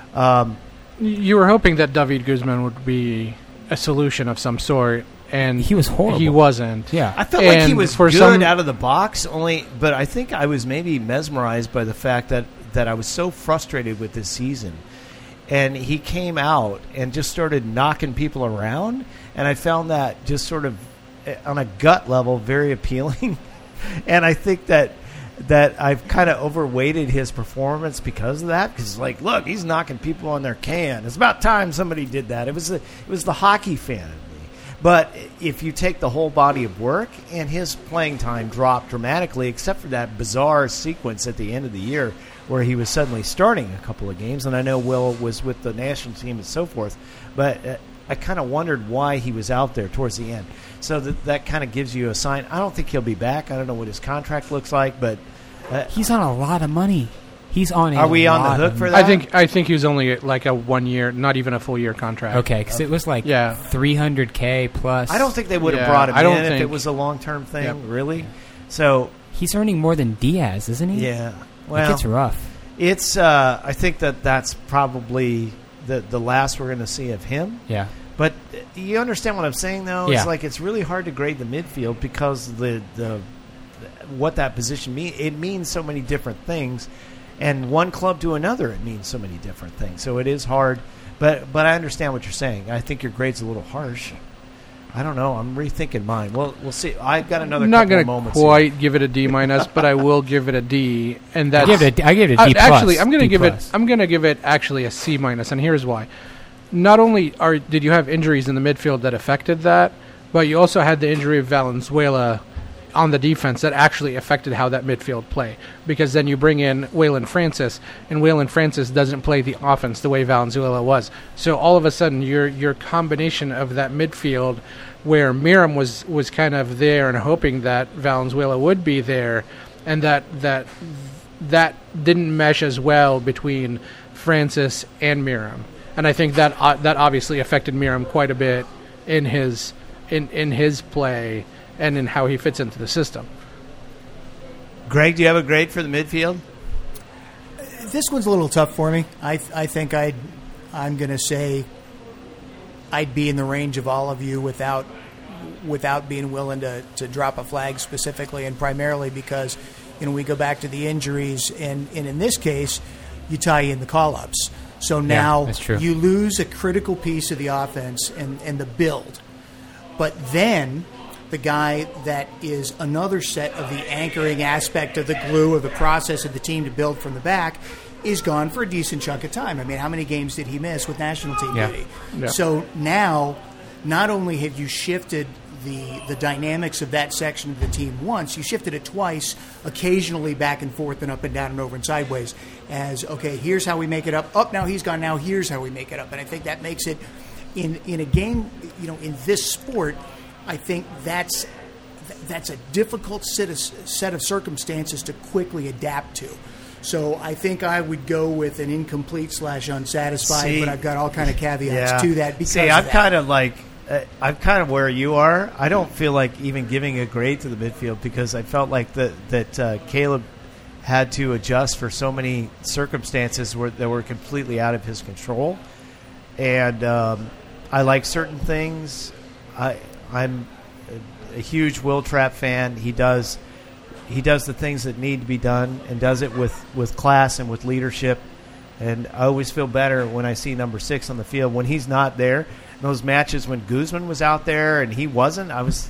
You were hoping that David Guzman would be a solution of some sort, and he was horrible. He wasn't. Yeah, I felt like he was good out of the box, but I think I was maybe mesmerized by the fact that I was so frustrated with this season. and he came out and just started knocking people around, and I found that just sort of on a gut level very appealing. And I think that I've kind of overweighted his performance because of that. Because like, look, he's knocking people on their can. It's about time somebody did that. It was the hockey fan in me. But if you take the whole body of work, and his playing time dropped dramatically, except for that bizarre sequence at the end of the year where he was suddenly starting a couple of games. And I know Will was with the national team and so forth, but I kind of wondered why he was out there towards the end. So that kind of gives you a sign. I don't think he'll be back. I don't know what his contract looks like, but he's on a lot of money. He's on. Are we on the hook for that? I think he was only like a 1 year, not even a full year contract. Okay, because it was like $300K plus. I don't think they would have brought him in if it was a long-term thing, really. So he's earning more than Diaz, isn't he? Yeah. Well, it's rough. It's. I think that's probably the last we're going to see of him. Yeah. But you understand what I'm saying, though? Yeah. It's like it's really hard to grade the midfield because the what that position means. It means so many different things, and one club to another, it means so many different things. So it is hard. But I understand what you're saying. I think your grade's a little harsh. I don't know. I'm rethinking mine. Well, we'll see. I've got another. I'm not going to quite give it a D minus, but I will give it a D. And that's I give it a D plus. Actually, I'm going to give it actually a C minus, and here's why. Not only did you have injuries in the midfield that affected that, but you also had the injury of Valenzuela on the defense that actually affected how that midfield play. Because then you bring in Waylon Francis, and Waylon Francis doesn't play the offense the way Valenzuela was. So all of a sudden, your combination of that midfield, where Miram was kind of there and hoping that Valenzuela would be there, and that didn't mesh as well between Francis and Miram. And I think that obviously affected Miram quite a bit in his play and in how he fits into the system. Greg, do you have a grade for the midfield? This one's a little tough for me. I think I'm going to say I'd be in the range of all of you without being willing to drop a flag specifically, and primarily because we go back to the injuries, and in this case you tie in the call-ups. So now you lose a critical piece of the offense and the build. But then the guy that is another set of the anchoring aspect of the glue of the process of the team to build from the back is gone for a decent chunk of time. I mean, how many games did he miss with national team duty? Yeah. So now not only have you shifted the dynamics of that section of the team once, you shifted it twice, occasionally back and forth and up and down and over and sideways as, okay, here's how we make it up. Up, now he's gone, now here's how we make it up. And I think that makes it, in a game, in this sport, I think that's a difficult set of circumstances to quickly adapt to. So I think I would go with an incomplete / unsatisfied, but I've got all kind of caveats to that. Because I'm kind of where you are. I don't feel like even giving a grade to the midfield because I felt like that Caleb had to adjust for so many circumstances that were completely out of his control. And I like certain things. I'm a huge Will Trapp fan. He does the things that need to be done and does it with class and with leadership. And I always feel better when I see number 6 on the field. When he's not there, those matches when Guzman was out there and he wasn't,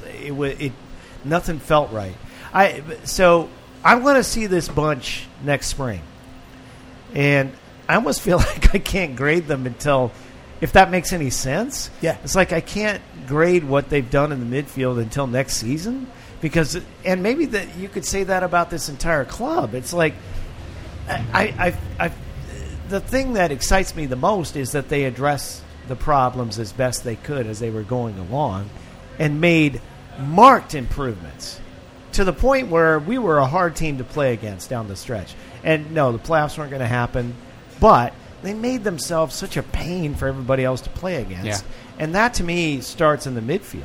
nothing felt right. So I'm going to see this bunch next spring. And I almost feel like I can't grade them until, if that makes any sense. Yeah. It's like I can't grade what they've done in the midfield until next season. Because, and maybe that you could say that about this entire club. It's like, the thing that excites me the most is that they address the problems as best they could as they were going along and made marked improvements to the point where we were a hard team to play against down the stretch. And no, the playoffs weren't going to happen, but they made themselves such a pain for everybody else to play against. Yeah. And that to me starts in the midfield.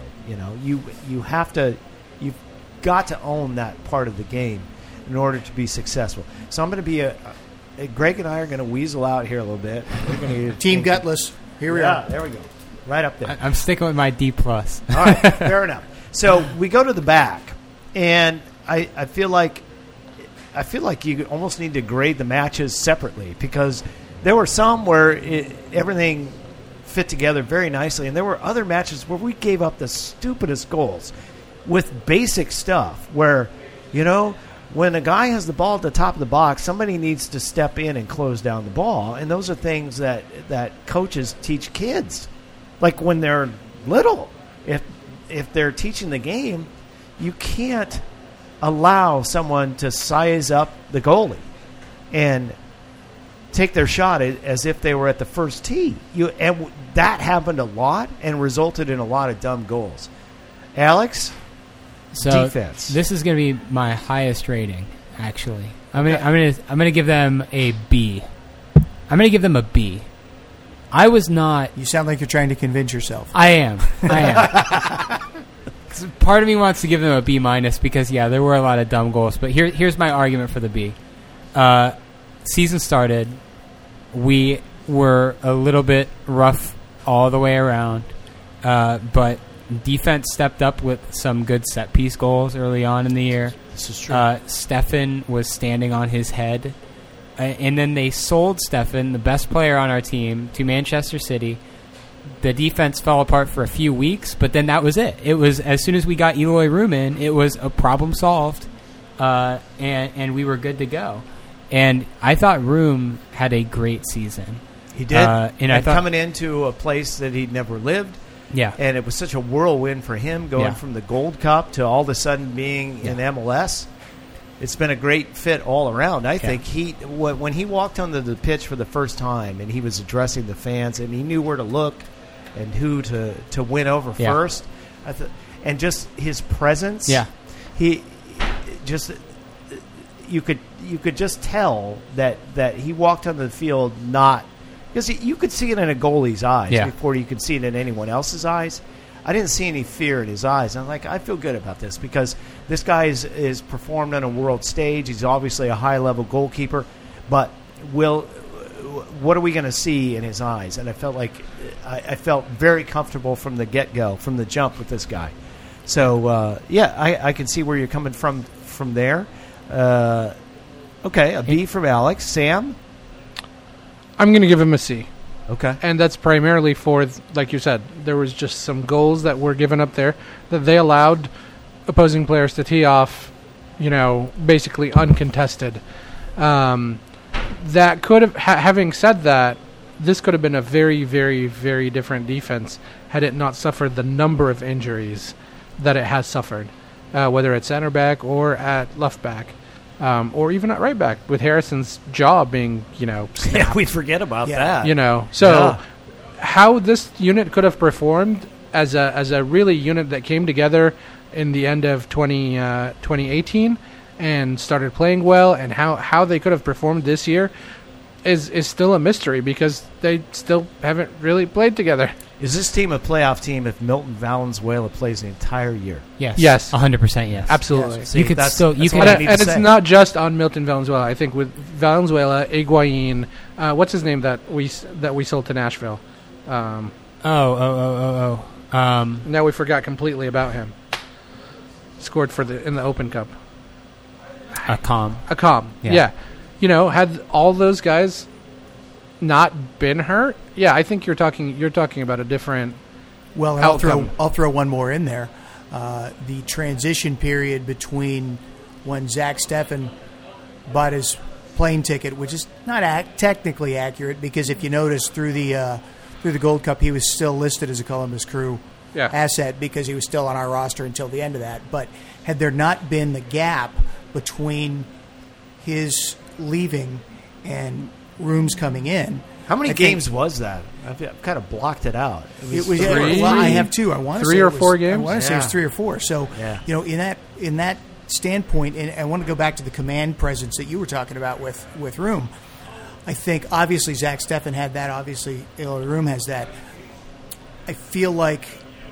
You've got to own that part of the game in order to be successful. So I'm going to be Greg and I are going to weasel out here a little bit. We're going to Team Gutless. Here we are. There we go. Right up there. I'm sticking with my D+. All right. Fair enough. So we go to the back, and I feel like you almost need to grade the matches separately because there were some where everything fit together very nicely, and there were other matches where we gave up the stupidest goals with basic stuff where, when a guy has the ball at the top of the box, somebody needs to step in and close down the ball, and those are things that coaches teach kids. Like when they're little, if they're teaching the game, you can't allow someone to size up the goalie and take their shot as if they were at the first tee. And that happened a lot and resulted in a lot of dumb goals. Alex, so defense. This is going to be my highest rating, actually. I'm gonna give them a B. I'm going to give them a B. I was not. You sound like you're trying to convince yourself. I am. Part of me wants to give them a B minus because there were a lot of dumb goals. But here's my argument for the B. Season started, we were a little bit rough all the way around, but defense stepped up with some good set piece goals early on in the year. This is true. Stefan was standing on his head. And then they sold Stefan, the best player on our team, to Manchester City. The defense fell apart for a few weeks, but then that was it. It was as soon as we got Eloy Room in, it was a problem solved, and we were good to go. And I thought Room had a great season. He did. And I thought, coming into a place that he'd never lived. Yeah. And it was such a whirlwind for him going from the Gold Cup to all of a sudden being in MLS. It's been a great fit all around. I think when he walked onto the pitch for the first time and he was addressing the fans and he knew where to look and who to win over first, and just his presence. Yeah, he just you could just tell that he walked onto the field not because you could see it in a goalie's eyes before you could see it in anyone else's eyes. I didn't see any fear in his eyes. I'm like, I feel good about this because this guy is performed on a world stage. He's obviously a high-level goalkeeper, but what are we going to see in his eyes? And I felt like I felt very comfortable from the get-go, from the jump with this guy. So, I can see where you're coming from there. Okay, a B from Alex. Sam? I'm going to give him a C. Okay. And that's primarily for, like you said, there was just some goals that were given up there that they allowed opposing players to tee off, basically uncontested. That could have, having said that, this could have been a very, very, very different defense had it not suffered the number of injuries that it has suffered, whether at center back or at left back. Or even at right back, with Harrison's jaw being, snapped. Yeah, we forget about that. So how this unit could have performed as a really unit that came together in the end of 2018 and started playing well, and how they could have performed this year is still a mystery because they still haven't really played together. Is this team a playoff team if Milton Valenzuela plays the entire year? Yes. 100% yes. Absolutely. Yes. See, and it's not just on Milton Valenzuela. I think with Valenzuela, Higuain, what's his name that we sold to Nashville? Now we forgot completely about him. Scored in the Open Cup. Akam. Yeah. Had all those guys not been hurt, I think you're talking about a different. Well, I'll throw one more in there. The transition period between when Zach Steffen bought his plane ticket, which is not technically accurate because if you notice through the Gold Cup, he was still listed as a Columbus Crew asset because he was still on our roster until the end of that. But had there not been the gap between his leaving and Rooms coming in. How many games was that? I've kind of blocked it out. It was 3. Well, I have 2. I want to say 3 or 4 games. I want to say it was 3 or 4. So, in that standpoint, and I want to go back to the command presence that you were talking about with Room. I think obviously Zach Steffen had that. Obviously, Eloy Room has that. I feel like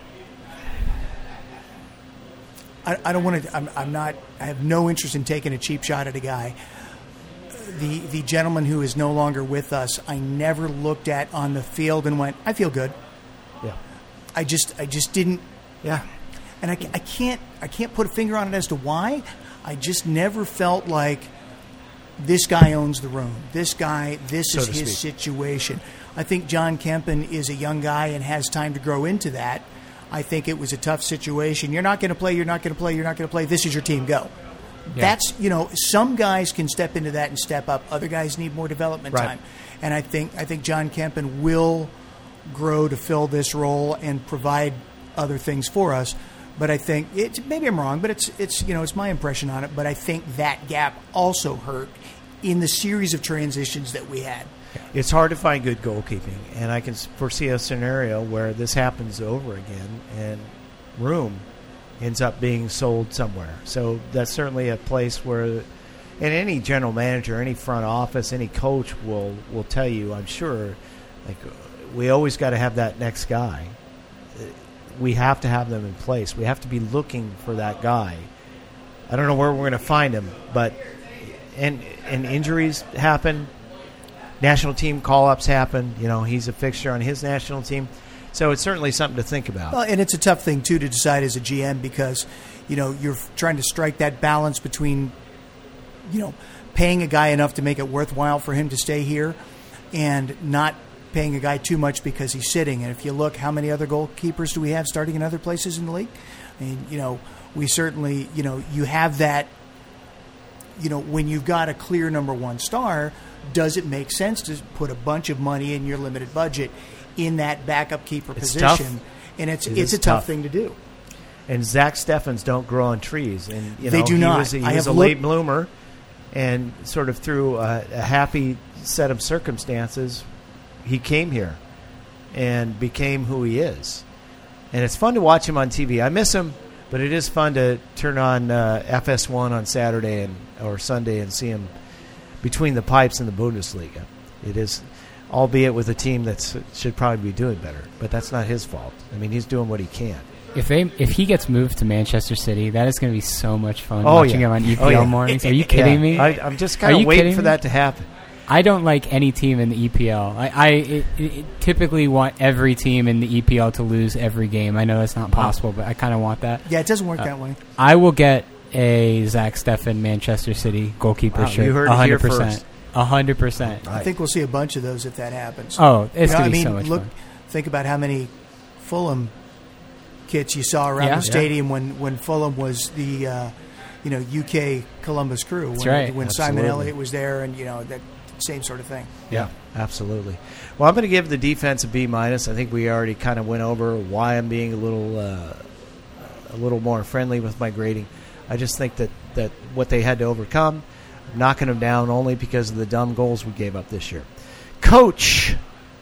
I don't want to. I'm not. I have no interest in taking a cheap shot at a guy. The gentleman who is no longer with us, I never looked at on the field and went, I feel good. Yeah. I just didn't. Yeah. And I can't put a finger on it as to why. I just never felt like this guy owns the room. This is So to his speak. situation. I think John Kempen is a young guy and has time to grow into that. I think it was a tough situation. You're not going to play. You're not going to play. You're not going to play. This is your team. Go. Yeah. That's, some guys can step into that and step up. Other guys need more development Right. time. And I think John Kempen will grow to fill this role and provide other things for us. But I think maybe I'm wrong, but it's my impression on it. But I think that gap also hurt in the series of transitions that we had. It's hard to find good goalkeeping, and I can foresee a scenario where this happens over again, and Room ends up being sold somewhere. So that's certainly a place where, and any general manager, any front office, any coach will tell you, I'm sure, like, we always got to have that next guy. We have to have them in place. We have to be looking for that guy. I don't know where we're going to find him, but and injuries happen. National team call-ups happen. He's a fixture on his national team. So it's certainly something to think about. Well, and it's a tough thing, too, to decide as a GM because, you're trying to strike that balance between, paying a guy enough to make it worthwhile for him to stay here and not paying a guy too much because he's sitting. And if you look, how many other goalkeepers do we have starting in other places in the league? I mean, we certainly, you have that, when you've got a clear number one star, does it make sense to put a bunch of money in your limited budget in that backup keeper position? Tough. And it's is a tough thing to do. And Zach Steffens don't grow on trees. And They do not. He was a late bloomer, and sort of through a happy set of circumstances, he came here and became who he is. And it's fun to watch him on TV. I miss him, but it is fun to turn on FS1 on Saturday or Sunday and see him between the pipes in the Bundesliga. It is, albeit with a team that should probably be doing better, but that's not his fault. I mean, he's doing what he can. If he gets moved to Manchester City, that is going to be so much fun watching him on EPL mornings. Are you kidding me? I'm just kind of waiting for that to happen. I don't like any team in the EPL. I typically want every team in the EPL to lose every game. I know that's not possible, but I kind of want that. Yeah, it doesn't work that way. I will get a Zach Steffen Manchester City goalkeeper shirt. You heard it here first. 100%. I think we'll see a bunch of those if that happens. Oh, it's going to be so much fun. Think about how many Fulham kits you saw around the stadium when Fulham was the UK Columbus Crew. That's right. When Simon Elliott was there, and that same sort of thing. Yeah, absolutely. Well, I'm going to give the defense a B-. I think we already kind of went over why I'm being a little more friendly with my grading. I just think that what they had to overcome, knocking them down only because of the dumb goals we gave up this year. Coach,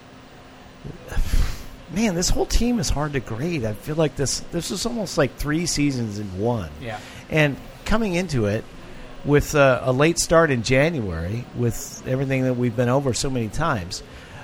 man, this whole team is hard to grade. I feel like this is almost like 3 seasons in one. Yeah. And coming into it with a late start in January, with everything that we've been over so many times,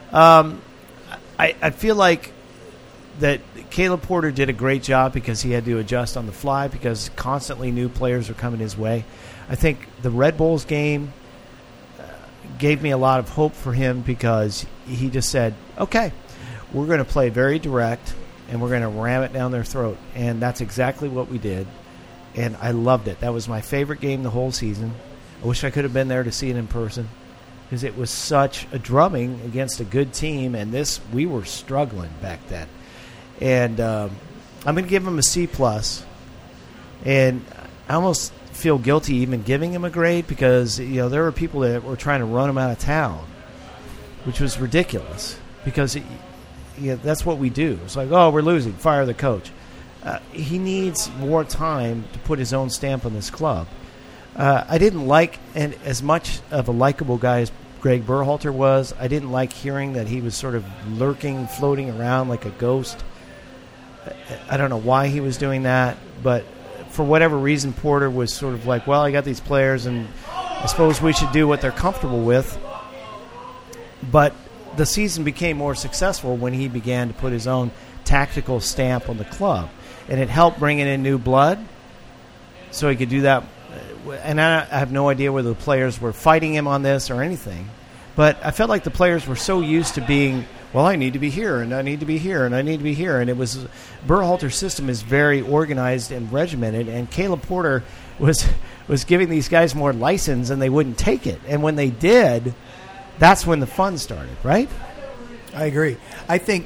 I feel like that Caleb Porter did a great job because he had to adjust on the fly because constantly new players are coming his way. I think the Red Bulls game gave me a lot of hope for him because he just said, okay, we're going to play very direct and we're going to ram it down their throat. And that's exactly what we did. And I loved it. That was my favorite game the whole season. I wish I could have been there to see it in person because it was such a drumming against a good team. And we were struggling back then. And I'm going to give him a C+. And I almost feel guilty even giving him a grade because there were people that were trying to run him out of town, which was ridiculous because that's what we do. It's like, oh, we're losing, fire the coach. He needs more time to put his own stamp on this club. I didn't like, and as much of a likable guy as Greg Berhalter was, I didn't like hearing that he was sort of lurking, floating around like a ghost. I don't know why he was doing that, but for whatever reason, Porter was sort of like, well, I got these players, and I suppose we should do what they're comfortable with. But the season became more successful when he began to put his own tactical stamp on the club. And it helped bringing in new blood so he could do that. And I have no idea whether the players were fighting him on this or anything. But I felt like the players were so used to being well, I need to be here, and I need to be here, and I need to be here. And it was Berhalter's system is very organized and regimented, and Caleb Porter was giving these guys more license, and they wouldn't take it. And when they did, that's when the fun started, right? I agree. I think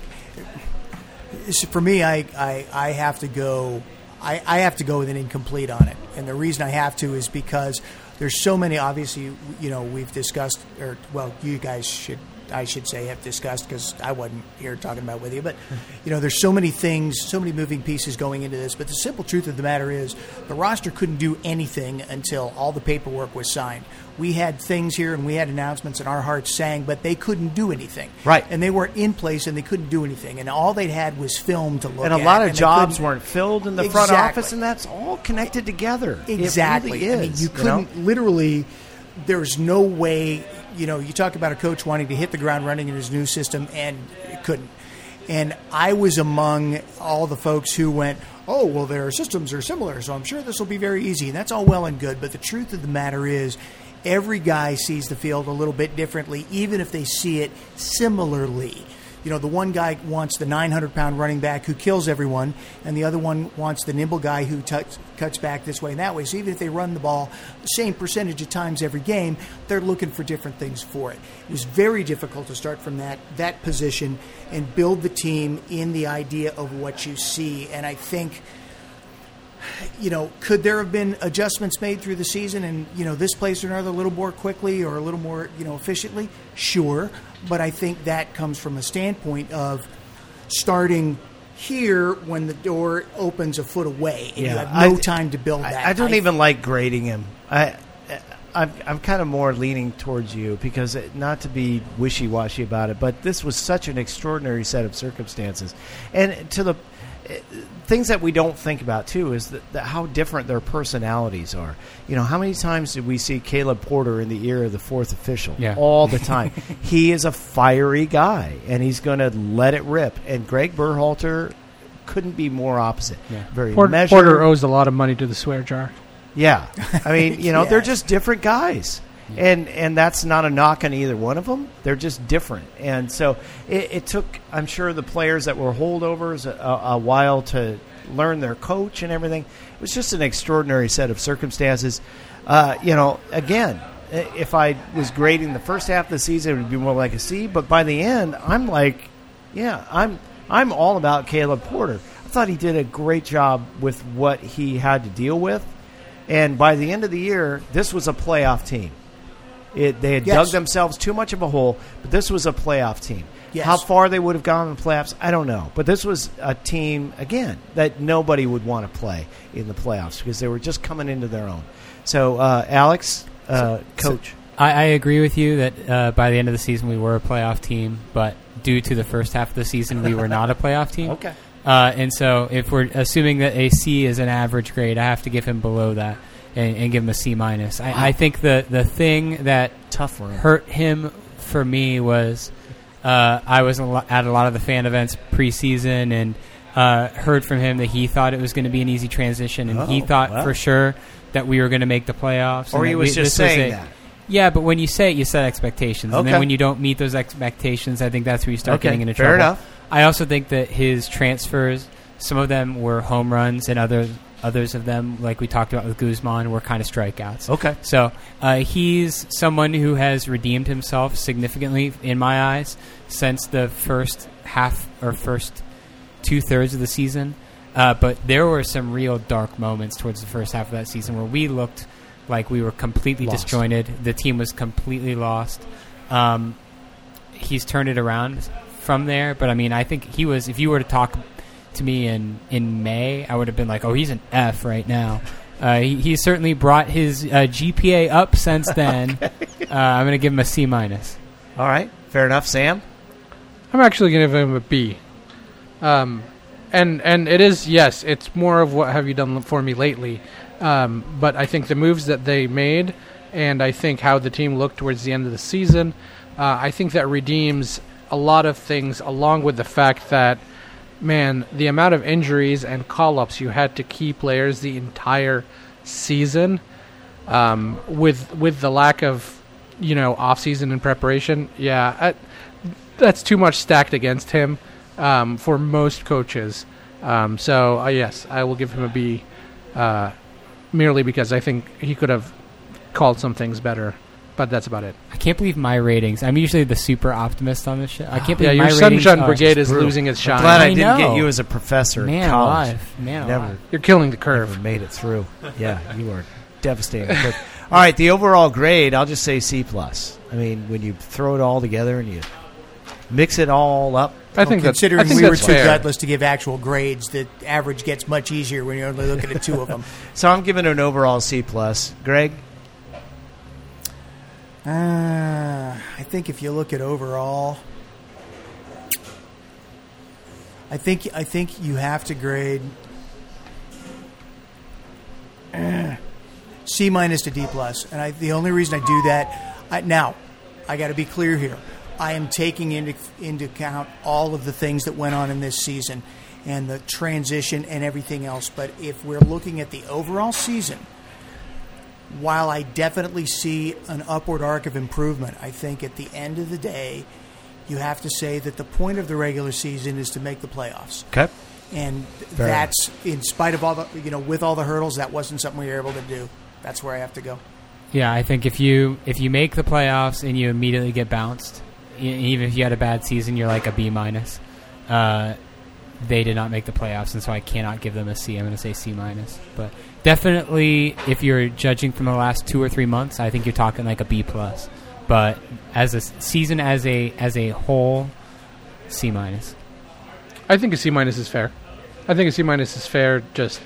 for me, I have to go. I have to go with an incomplete on it, and the reason I have to is because there's so many. Obviously, we've discussed, or well, you guys should. I should say have discussed because I wasn't here talking about it with you. But, there's so many things, so many moving pieces going into this. But the simple truth of the matter is the roster couldn't do anything until all the paperwork was signed. We had things here and we had announcements and our hearts sang, but they couldn't do anything. Right. And they were in place and they couldn't do anything. And all they had was film to look at. And a lot of jobs weren't filled in the front office, and that's all connected together. Exactly. It really is, you couldn't literally, there's no way. You talk about a coach wanting to hit the ground running in his new system, and it couldn't. And I was among all the folks who went, oh, well, their systems are similar, so I'm sure this will be very easy. And that's all well and good. But the truth of the matter is every guy sees the field a little bit differently, even if they see it similarly. The one guy wants the 900-pound running back who kills everyone, and the other one wants the nimble guy who cuts back this way and that way. So even if they run the ball the same percentage of times every game, they're looking for different things for it. It was very difficult to start from that position and build the team in the idea of what you see. And I think, could there have been adjustments made through the season and, this plays another a little more quickly or a little more, efficiently? Sure. But I think that comes from a standpoint of starting here when the door opens a foot away and you have no time to build that. I don't even like grading him. I'm kind of more leaning towards you because not to be wishy-washy about it, but this was such an extraordinary set of circumstances. And to the things that we don't think about, too, is that how different their personalities are. How many times did we see Caleb Porter in the ear of the fourth official? Yeah. All the time. He is a fiery guy, and he's going to let it rip. And Greg Berhalter couldn't be more opposite. Yeah. Very measured. Porter owes a lot of money to the swear jar. Yeah. I mean, they're just different guys. And that's not a knock on either one of them. They're just different. And so it took, I'm sure, the players that were holdovers a while to learn their coach and everything. It was just an extraordinary set of circumstances. Again, if I was grading the first half of the season, it would be more like a C. But by the end, I'm like, I'm all about Caleb Porter. I thought he did a great job with what he had to deal with. And by the end of the year, this was a playoff team. They had dug themselves too much of a hole, but this was a playoff team. Yes. How far they would have gone in the playoffs, I don't know. But this was a team, again, that nobody would want to play in the playoffs because they were just coming into their own. So, Alex, coach. I agree with you that by the end of the season we were a playoff team, but due to the first half of the season we were not a playoff team. Okay. And so if we're assuming that a C is an average grade, I have to give him below that and give him a C-. I think the thing that hurt him for me was I was at a lot of the fan events preseason and heard from him that he thought it was going to be an easy transition, and he thought for sure that we were going to make the playoffs. Or he was just saying that. Yeah, but when you say it, you set expectations. Okay. And then when you don't meet those expectations, I think that's where you start getting into trouble. Fair enough. I also think that his transfers, some of them were home runs, and others of them, like we talked about with Guzman, were kind of strikeouts. Okay. So he's someone who has redeemed himself significantly, in my eyes, since the first half or first 2/3 of the season. But there were some real dark moments towards the first half of that season where we looked like we were completely disjointed. The team was completely lost. He's turned it around from there, but I mean, I think he was. If you were to talk to me in May, I would have been like, "Oh, he's an F right now." He certainly brought his GPA up since then. Okay. I'm going to give him a C-. All right, fair enough, Sam. I'm actually going to give him a B. And it is, yes, it's more of what have you done for me lately. But I think the moves that they made, and I think how the team looked towards the end of the season, I think that redeems a lot of things, along with the fact that, man, the amount of injuries and call-ups you had to key players the entire season, with the lack of, off-season and preparation. Yeah, that's too much stacked against him for most coaches. So yes, I will give him a B, merely because I think he could have called some things better. But that's about it. I can't believe my ratings. I'm usually the super optimist on this shit. I can't believe your my ratings. Sunshine Brigade is losing its shine. I'm glad I I didn't know. get you as a professor Man in college. alive. Man Never. alive. You're killing the curve. Never made it through. Yeah, you are devastating. But, all right, the overall grade, I'll just say C+. I mean, when you throw it all together and you mix it all up, I think that's considering I think we were that's too fair. gutless to give actual grades, the average gets much easier when you're only looking at two of them. so I'm giving it an overall C+. Greg? I think if you look at overall, I think you have to grade C- to D+. And the only reason I do that, now, I got to be clear here. I am taking into account all of the things that went on in this season and the transition and everything else. But if we're looking at the overall season, while I definitely see an upward arc of improvement, I think at the end of the day, you have to say that the point of the regular season is to make the playoffs. Okay. And Fair that's, in spite of all the, with all the hurdles, that wasn't something we were able to do. That's where I have to go. Yeah, I think if you make the playoffs and you immediately get bounced, even if you had a bad season, you're like a B-. They did not make the playoffs, and so I cannot give them a C. I'm going to say C-. But definitely, if you're judging from the last 2 or 3 months, I think you're talking like a B+. But as a season as a whole, C-. I think a C- is fair. I think a C- is fair. Just,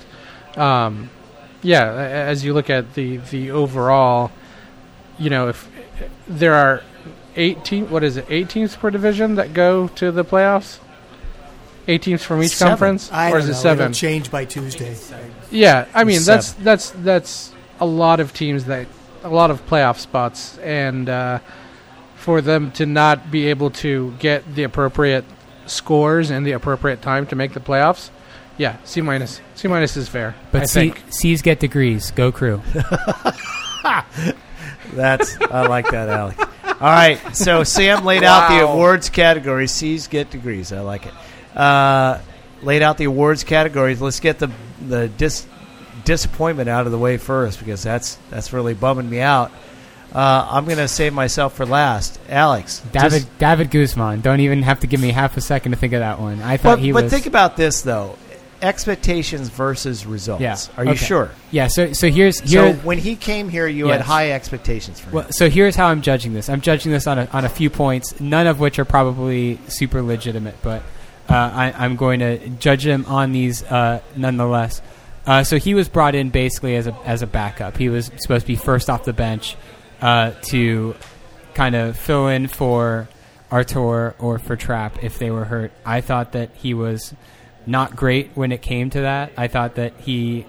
as you look at the overall, if there are 8 teams per division that go to the playoffs? 8 teams from each 7. conference, I or don't is it know. 7? It'll change by Tuesday. Yeah, I mean It's that's a lot of teams, a lot of playoff spots, and for them to not be able to get the appropriate scores and the appropriate time to make the playoffs, yeah, C-. C- is fair. But I think. C's get degrees. Go Crew. I like that, Alec. All right, so Sam laid out the awards categories. C's get degrees. I like it. Laid out the awards categories. Let's get the disappointment out of the way first, because that's really bumming me out. I'm going to save myself for last. Alex. David Guzman. Don't even have to give me half a second to think of that one. I thought But think about this, though. Expectations versus results. Yeah. Are you Okay. sure? Yeah, so here's So when he came here, you had Yes. high expectations for him. Well, so here's how I'm judging this. I'm judging this on a few points, none of which are probably super legitimate, but I'm going to judge him on these nonetheless. So he was brought in basically as a backup. He was supposed to be first off the bench to kind of fill in for Artur or for Trapp if they were hurt. I thought that he was not great when it came to that. I thought that he,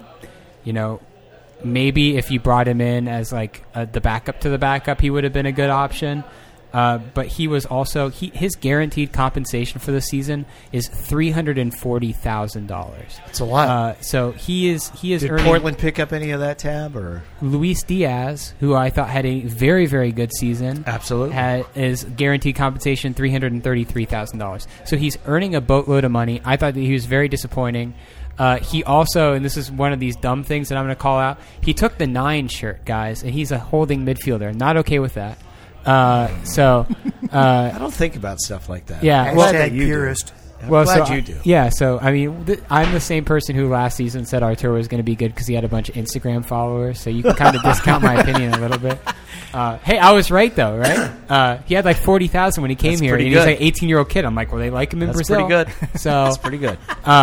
maybe if you brought him in as like the backup to the backup, he would have been a good option. But he was also his guaranteed compensation for the season is $340,000. It's a lot. So he is Did earning. Portland pick up any of that tab, or Luis Diaz, who I thought had a very, very good season, absolutely? is guaranteed compensation $333,000. So he's earning a boatload of money. I thought that he was very disappointing. He also, and this is one of these dumb things that I'm going to call out, he took the 9 shirt, guys, and he's a holding midfielder. Not okay with that. I don't think about stuff like that. Yeah, I'm well- glad that you do. purist. I'm Well, glad so you do. Yeah, so I mean, I'm the same person who last season said Artur was going to be good because he had a bunch of Instagram followers. So you can kind of discount my opinion a little bit. Hey, I was right though, right? He had like 40,000 when he came That's here, and pretty he's good. like 18-year-old kid. I'm like, well, they like him in That's Brazil. pretty good. So That's pretty good.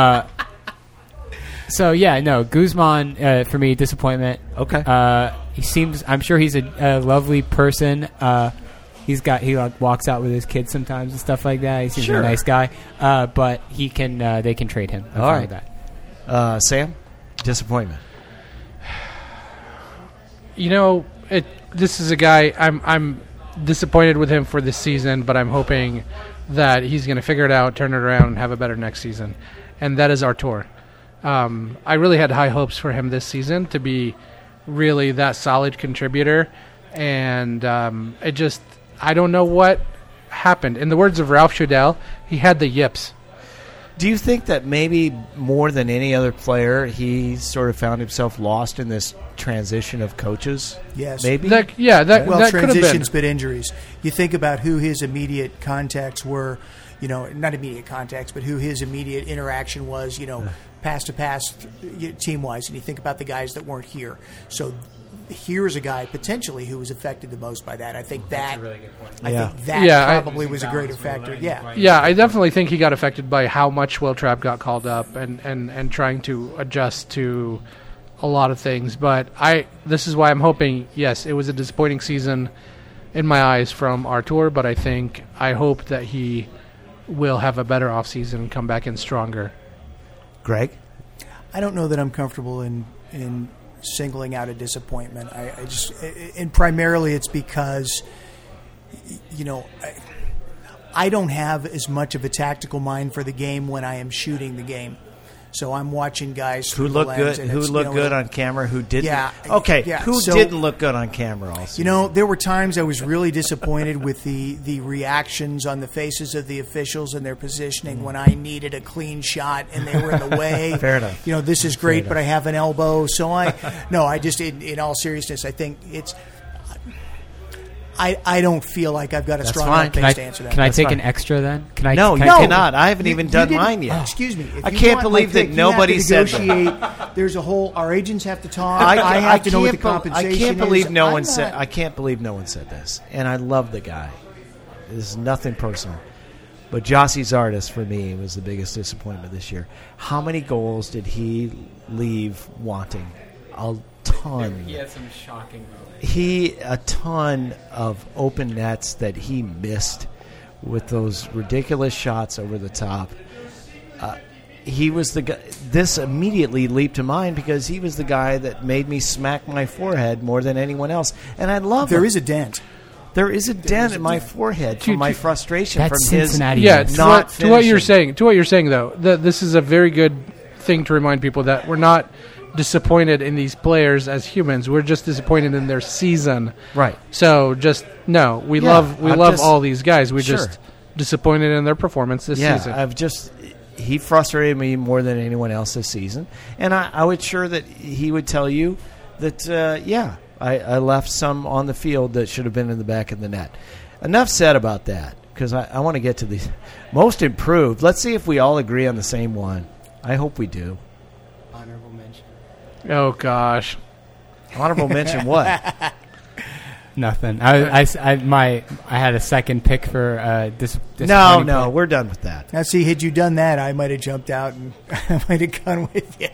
So yeah, no, Guzman for me, disappointment. Okay. I'm sure he's a lovely person. He like walks out with his kids sometimes and stuff like that. He seems Sure. a nice guy. But they can trade him. I'm All fine right. with that. Sam, disappointment. This is a guy I'm disappointed with him for this season, but I'm hoping that he's going to figure it out, turn it around, and have a better next season. And that is Artur. I really had high hopes for him this season to be really that solid contributor, and I don't know what happened. In the words of Ralph Shodell, he had the yips. Do you think that maybe more than any other player, he sort of found himself lost in this transition of coaches? Yes. Maybe? That could have been. Transitions but injuries. You think about who his immediate contacts were, not immediate contacts, but who his immediate interaction was, pass to pass team-wise, and you think about the guys that weren't here. So here's a guy potentially who was affected the most by that. I think that's a really good point. I think that probably was a greater factor. Yeah, I definitely think he got affected by how much Will Trapp got called up and trying to adjust to a lot of things. But this is why I'm hoping, yes, it was a disappointing season in my eyes from Artur, but I hope that he will have a better offseason and come back in stronger. Greg? I don't know that I'm comfortable in singling out a disappointment. I just, and primarily it's because, I don't have as much of a tactical mind for the game when I am shooting the game. So I'm watching guys who look good. Who look good on camera? Who didn't? Yeah. Okay. Yeah. Who didn't look good on camera? Also, there were times I was really disappointed with the reactions on the faces of the officials and their positioning when I needed a clean shot and they were in the way. Fair enough. This is great, but I have an elbow. So I just in all seriousness, I think it's. I don't feel like I've got a strong enough case to answer that. Can I take an extra then? No, you cannot. I haven't even done mine yet. Excuse me. I can't believe that nobody said that. There's a whole. Our agents have to talk. I have to know what the compensation is. I can't believe no one said. I can't believe no one said this. And I love the guy. This is nothing personal. But Jossie Zardes, for me, was the biggest disappointment this year. How many goals did he leave wanting? A ton. He had some shocking moments. A ton of open nets that he missed with those ridiculous shots over the top. He was the guy. This immediately leaped to mind because he was the guy that made me smack my forehead more than anyone else. And I love There is a dent. There is a dent in my forehead from my frustration from Cincinnati. his not to what you're saying. To what you're saying, though, this is a very good thing to remind people that we're not disappointed in these players as humans. We're just disappointed in their season. Right. So we love all these guys. We're just disappointed in their performance this season. He frustrated me more than anyone else this season. And I was sure that he would tell you that, I left some on the field that should have been in the back of the net. Enough said about that, because I want to get to the most improved. Let's see if we all agree on the same one. I hope we do. Honorable mention. Oh, gosh. Honorable mention what? Nothing. I had a second pick for this. No, we're done with that. Now, see, had you done that, I might have jumped out and I might have gone with you.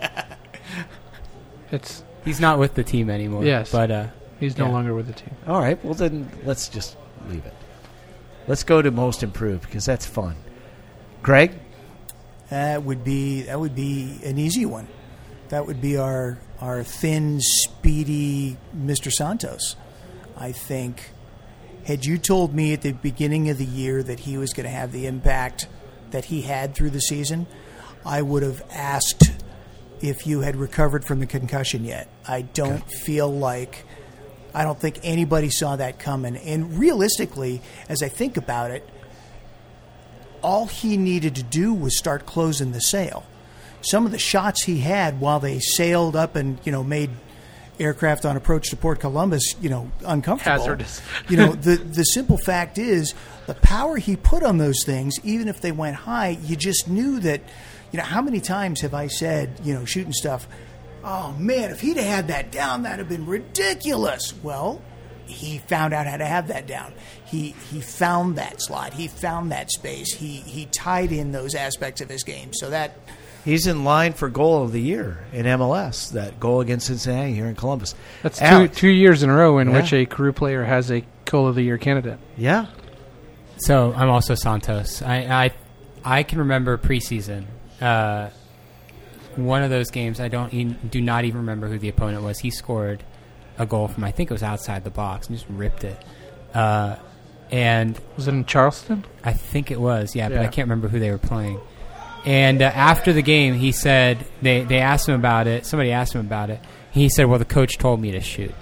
He's not with the team anymore. Yes, but he's no longer with the team. All right, well then let's just leave it. Let's go to most improved because that's fun. Greg? That would be an easy one. That would be our thin, speedy Mr. Santos. I think, had you told me at the beginning of the year that he was going to have the impact that he had through the season, I would have asked if you had recovered from the concussion yet. I don't think anybody saw that coming. And realistically, as I think about it, all he needed to do was start closing the sail. Some of the shots he had while they sailed up and, made aircraft on approach to Port Columbus, uncomfortable. Hazardous. The simple fact is the power he put on those things, even if they went high, you just knew that, how many times have I said, shooting stuff, oh man, if he'd had that down, that'd have been ridiculous. Well, he found out how to have that down. He found that slot. He found that space. He tied in those aspects of his game. So that he's in line for goal of the year in MLS. That goal against Cincinnati here in Columbus. That's two years in a row in which a career player has a goal of the year candidate. Yeah. So I'm also Santos. I can remember preseason. One of those games, I do not even remember who the opponent was. He scored a goal from, I think it was outside the box, and just ripped it. And was it in Charleston? I think it was, but I can't remember who they were playing. And after the game, he said they asked him about it. Somebody asked him about it. He said, "Well, the coach told me to shoot."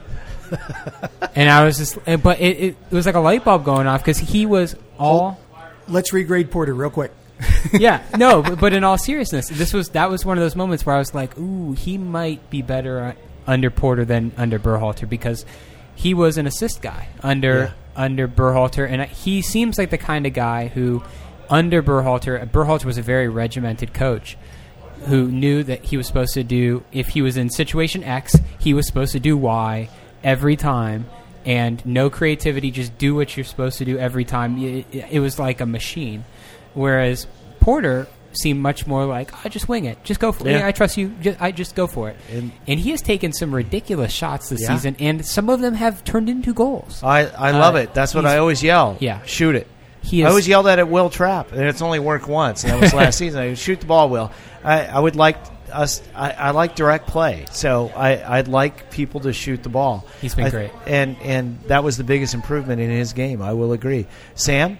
And I was just, but it was like a light bulb going off because he was all. Let's regrade Porter real quick. Yeah, no, but in all seriousness, that was one of those moments where I was like, ooh, he might be better under Porter than under Berhalter because he was an assist guy under Berhalter, and he seems like the kind of guy who under Berhalter was a very regimented coach who knew that he was supposed to do, if he was in situation X, he was supposed to do Y every time, and no creativity, just do what you're supposed to do every time. It was like a machine. Whereas Porter seemed much more like, I just wing it. Just go for it. Yeah, I trust you. I just go for it. And he has taken some ridiculous shots this season, and some of them have turned into goals. I love it. That's what I always yell. Yeah. Shoot it. I always yell that at Will Trapp, and it's only worked once, and that was last season. I would shoot the ball, Will. I would like us. I like direct play, so I'd like people to shoot the ball. He's been great, and that was the biggest improvement in his game. I will agree. Sam,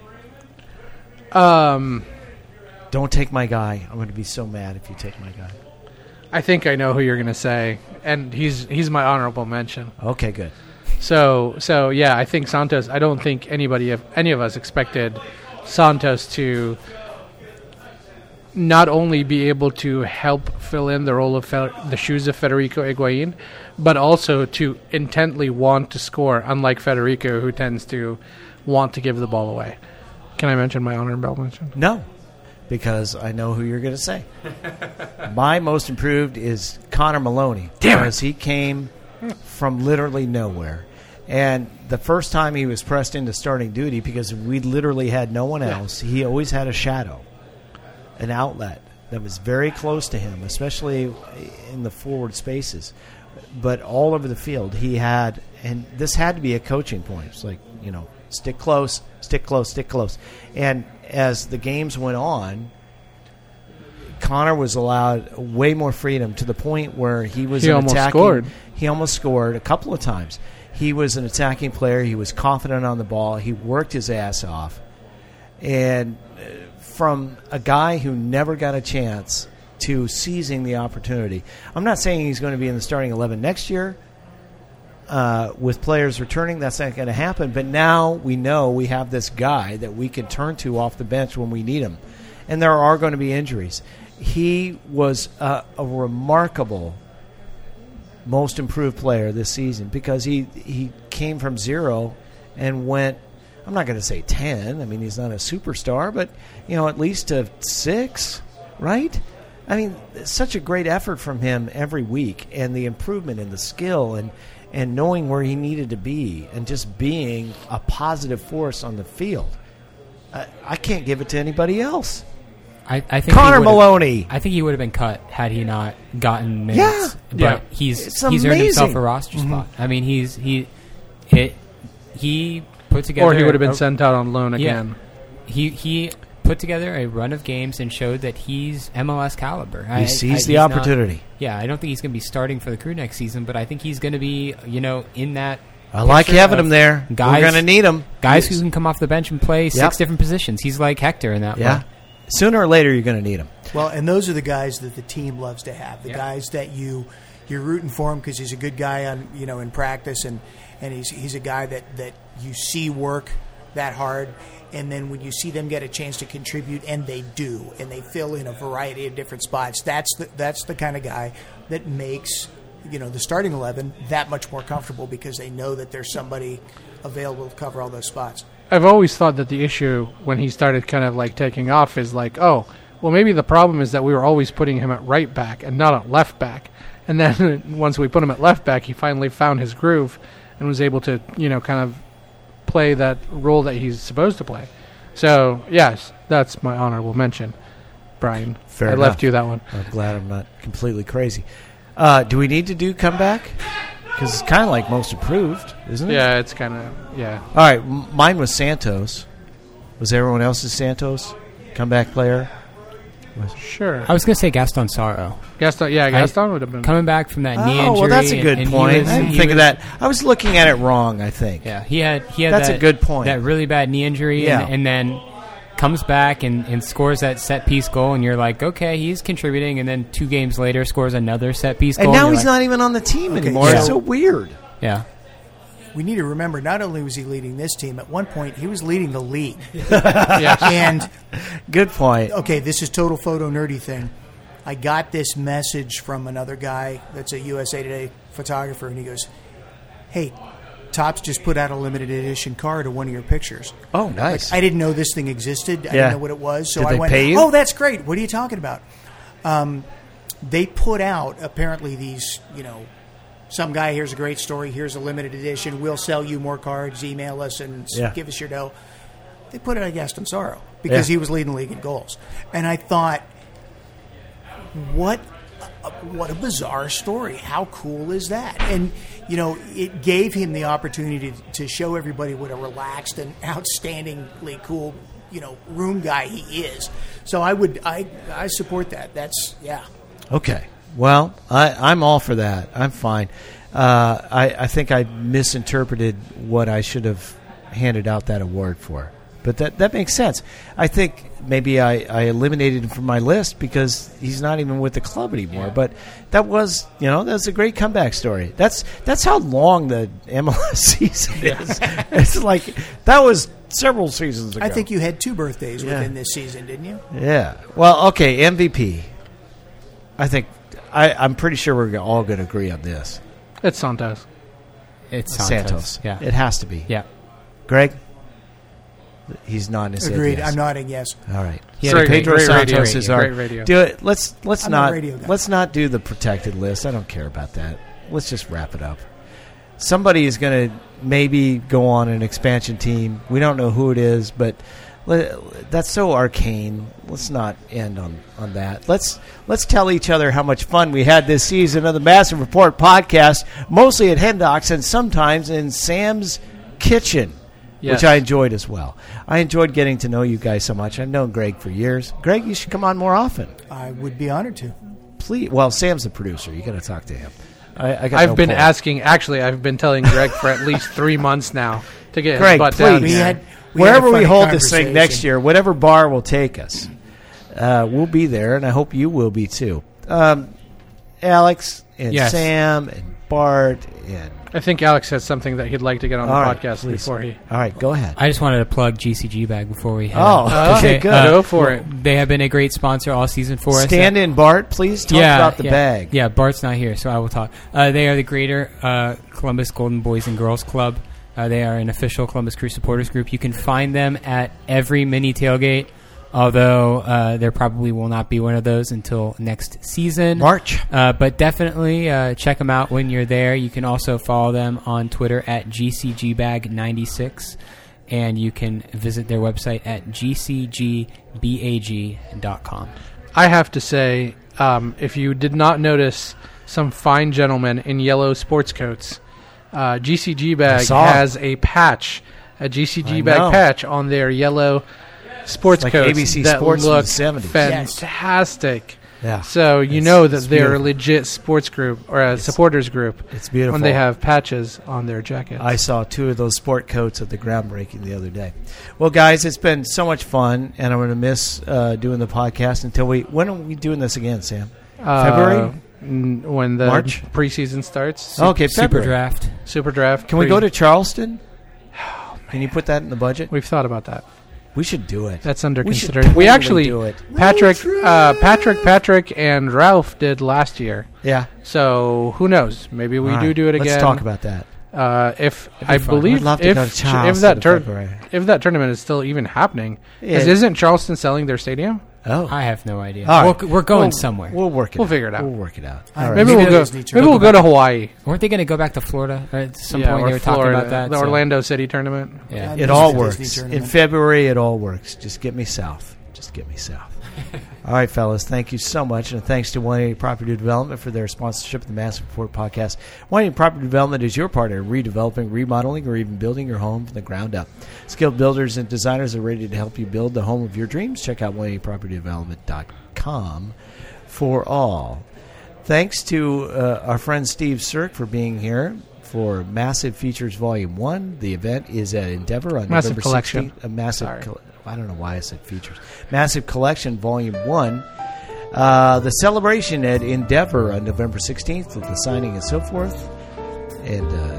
don't take my guy. I'm going to be so mad if you take my guy. I think I know who you're going to say, and he's my honorable mention. Okay, good. So yeah, I think Santos. I don't think any of us expected Santos to not only be able to help fill in the role of the shoes of Federico Higuaín, but also to intently want to score, unlike Federico, who tends to want to give the ball away. Can I mention my honorable mention? No, because I know who you're going to say. My most improved is Connor Maloney. Because he came from literally nowhere. And the first time he was pressed into starting duty, because we literally had no one else, he always had a shadow, an outlet that was very close to him, especially in the forward spaces. But all over the field, he had, and this had to be a coaching point. It's like, stick close, stick close, stick close. And as the games went on, Connor was allowed way more freedom to the point where he was scored. He almost scored a couple of times. He was an attacking player. He was confident on the ball. He worked his ass off. And from a guy who never got a chance to seizing the opportunity. I'm not saying he's going to be in the starting 11 next year. With players returning, that's not going to happen. But now we know we have this guy that we can turn to off the bench when we need him. And there are going to be injuries. He was a remarkable most improved player this season because he came from 0 and went, I'm not going to say 10. I mean, he's not a superstar, but, at least to 6, right? I mean, it's such a great effort from him every week, and the improvement in the skill and knowing where he needed to be and just being a positive force on the field. I can't give it to anybody else. I think Connor Maloney. I think he would have been cut had he not gotten minutes. Yeah, but he's earned himself a roster spot. I mean, he put together, or he would have been sent out on loan again. He put together a run of games and showed that he's MLS caliber. He seized the opportunity. I don't think he's going to be starting for the Crew next season, but I think he's going to be, in that. I like having him there. We're going to need him. Guys who can come off the bench and play 6 different positions. He's like Hector in that way. Sooner or later, you're going to need him. Well, and those are the guys that the team loves to have. The guys that you're rooting for him because he's a good guy on in practice, and he's a guy that you see work that hard, and then when you see them get a chance to contribute, and they do, and they fill in a variety of different spots. That's the kind of guy that makes the starting 11 that much more comfortable because they know that there's somebody available to cover all those spots. I've always thought that the issue when he started kind of like taking off is like, maybe the problem is that we were always putting him at right back and not at left back. And then once we put him at left back, he finally found his groove and was able to, kind of play that role that he's supposed to play. So, yes, that's my honorable mention, Brian. Fair enough. Left you that one. I'm glad I'm not completely crazy. Do we need to do comeback? Because it's kind of like most improved, isn't it? Yeah, it's kind of, yeah. All right, mine was Santos. Was everyone else's Santos? Comeback player? Sure. I was going to say Gaston Sarro. Gaston would have been. Coming back from that knee injury. Oh, well, that's a good point. I didn't think of that. I was looking at it wrong, I think. Yeah, he had that's a good point. That really bad knee injury, and then comes back and scores that set-piece goal, and you're like, okay, he's contributing, and then 2 games later scores another set-piece goal. And now he's not even on the team anymore. Yeah. It's so weird. Yeah. we need to remember, not only was he leading this team, at one point he was leading the league. Yes. And Good point. okay, this is total photo nerdy thing. I got this message from another guy that's a USA Today photographer, and he goes, "Hey, Topps just put out a limited edition card of one of your pictures." Oh, nice. I didn't know this thing existed. I Yeah. didn't know what it was. So Did I they went, pay you? "Oh, that's great. What are you talking about?" They put out, apparently, these, some guy, here's a great story, here's a limited edition, we'll sell you more cards, email us and give us your dough. They put it on Gaston Sorrow because he was leading the league in goals. And I thought, what a bizarre story. How cool is that? And, it gave him the opportunity to show everybody what a relaxed and outstandingly cool, room guy he is. So I support that. That's, Okay. Well, I'm all for that. I'm fine. I think I misinterpreted what I should have handed out that award for. But that makes sense. I think maybe I eliminated him from my list because he's not even with the club anymore. But that was, that's a great comeback story. That's how long the MLS season is. It's like that was several seasons ago. I think you had 2 birthdays within this season, didn't you? Yeah. Well, okay, MVP. I think I'm pretty sure we're all going to agree on this. It's Santos. It's Santos. Yeah. It has to be. Yeah. Greg? He's nodding his head. Agreed. Yes. I'm nodding yes. All right. He had a Pedro great radio. Santos is our Great radio. do it. Let's I'm not a radio guy. let's not do the protected list. I don't care about that. Let's just wrap it up. Somebody is going to maybe go on an expansion team. We don't know who it is, but that's so arcane. Let's not end on that. Let's tell each other how much fun we had this season of the Massive Report podcast, mostly at Hendocks and sometimes in Sam's kitchen, Yes. which I enjoyed as well. I enjoyed getting to know you guys so much. I've known Greg for years. Greg, you should come on more often. I would be honored to. Please. Well, Sam's the producer. You got to talk to him. I've been asking. Actually, I've been telling Greg for at least 3 months now to get Greg, his butt please. down We here. had Wherever a we funny hold this thing conversation. next year, whatever bar will take us, we'll be there, and I hope you will be too. Alex and Yes. Sam and Bart and I think Alex has something that he'd like to get on the All right, podcast please. before he. All right, go ahead. I just wanted to plug GCG Bag before we head Oh, out. okay, good. Go for it. They have been a great sponsor all season for us. Stand in, Bart. Please talk about the bag. Yeah, Bart's not here, so I will talk. They are the Greater Columbus Golden Boys and Girls Club. They are an official Columbus Crew supporters group. You can find them at every mini tailgate, although there probably will not be one of those until next season. March. But definitely check them out when you're there. You can also follow them on Twitter at GCGBag96, and you can visit their website at gcgbag.com. I have to say, if you did not notice some fine gentlemen in yellow sports coats, GCG Bag saw. has a patch, a GCG Bag know. patch on their yellow sports Like coats ABC that Sports in the look 70s. fantastic. Yeah. So you It's- know that it's they're a beautiful. legit sports group or a supporters group It's beautiful. when they have patches on their jackets. I saw 2 of those sport coats at the groundbreaking the other day. Well, guys, it's been so much fun, and I'm going to miss doing the podcast until when are we doing this again, Sam? February? When the March? preseason starts. Okay, Super February. Draft. Super draft. Can we go to Charleston? Can you put that in the budget? We've thought about that. We should do it. That's under We should consideration. We totally actually, do it. Patrick, and Ralph did last year. Yeah. So who knows? Maybe we All do right. it again. Let's talk about that. If That'd be I fun. believe I'd love to go to Charleston in February. if that tournament is still even happening, Yeah. isn't Charleston selling their stadium? Oh. I have no idea. All right. We're going We'll- somewhere. We'll work it We'll out. figure it out. We'll work it out. All All right. right. Maybe we'll go. Disney Maybe we'll go to Hawaii. Weren't they going to go back to Florida at some Yeah, point? or They were talking Florida, about that. the so- Orlando City tournament. Yeah. It all Disney works. In tournament. February, it all works. Just get me south. Just get me south. All right, fellas. Thank you so much. And thanks to 180 Property Development for their sponsorship of the Massive Report podcast. 180 Property Development is your partner in redeveloping, remodeling, or even building your home from the ground up. Skilled builders and designers are ready to help you build the home of your dreams. Check out 180propertydevelopment.com for all. Thanks to our friend Steve Sirk for being here for Massive Features Volume 1. The event is at Endeavor on Massive November Collection. 16th. A massive Sorry. I don't know why I said features. Massive Collection Volume 1. The celebration at Endeavor on November 16th with the signing and so forth. And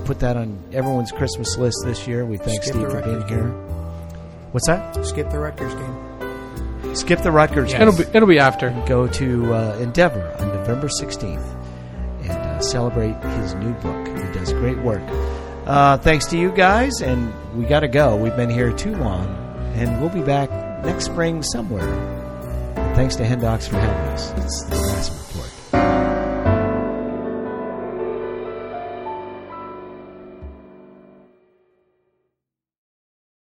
put that on everyone's Christmas list this year. We thank Skip Steve the for being Rutgers here. game. What's that? Skip the Rutgers game. Skip the Rutgers. Yes. It'll be after. Go to Endeavor on November 16th and celebrate his new book. He does great work. Thanks to you guys, and we got to go. We've been here too long, and we'll be back next spring somewhere. Thanks to Hendox for having us. It's the Massive Report.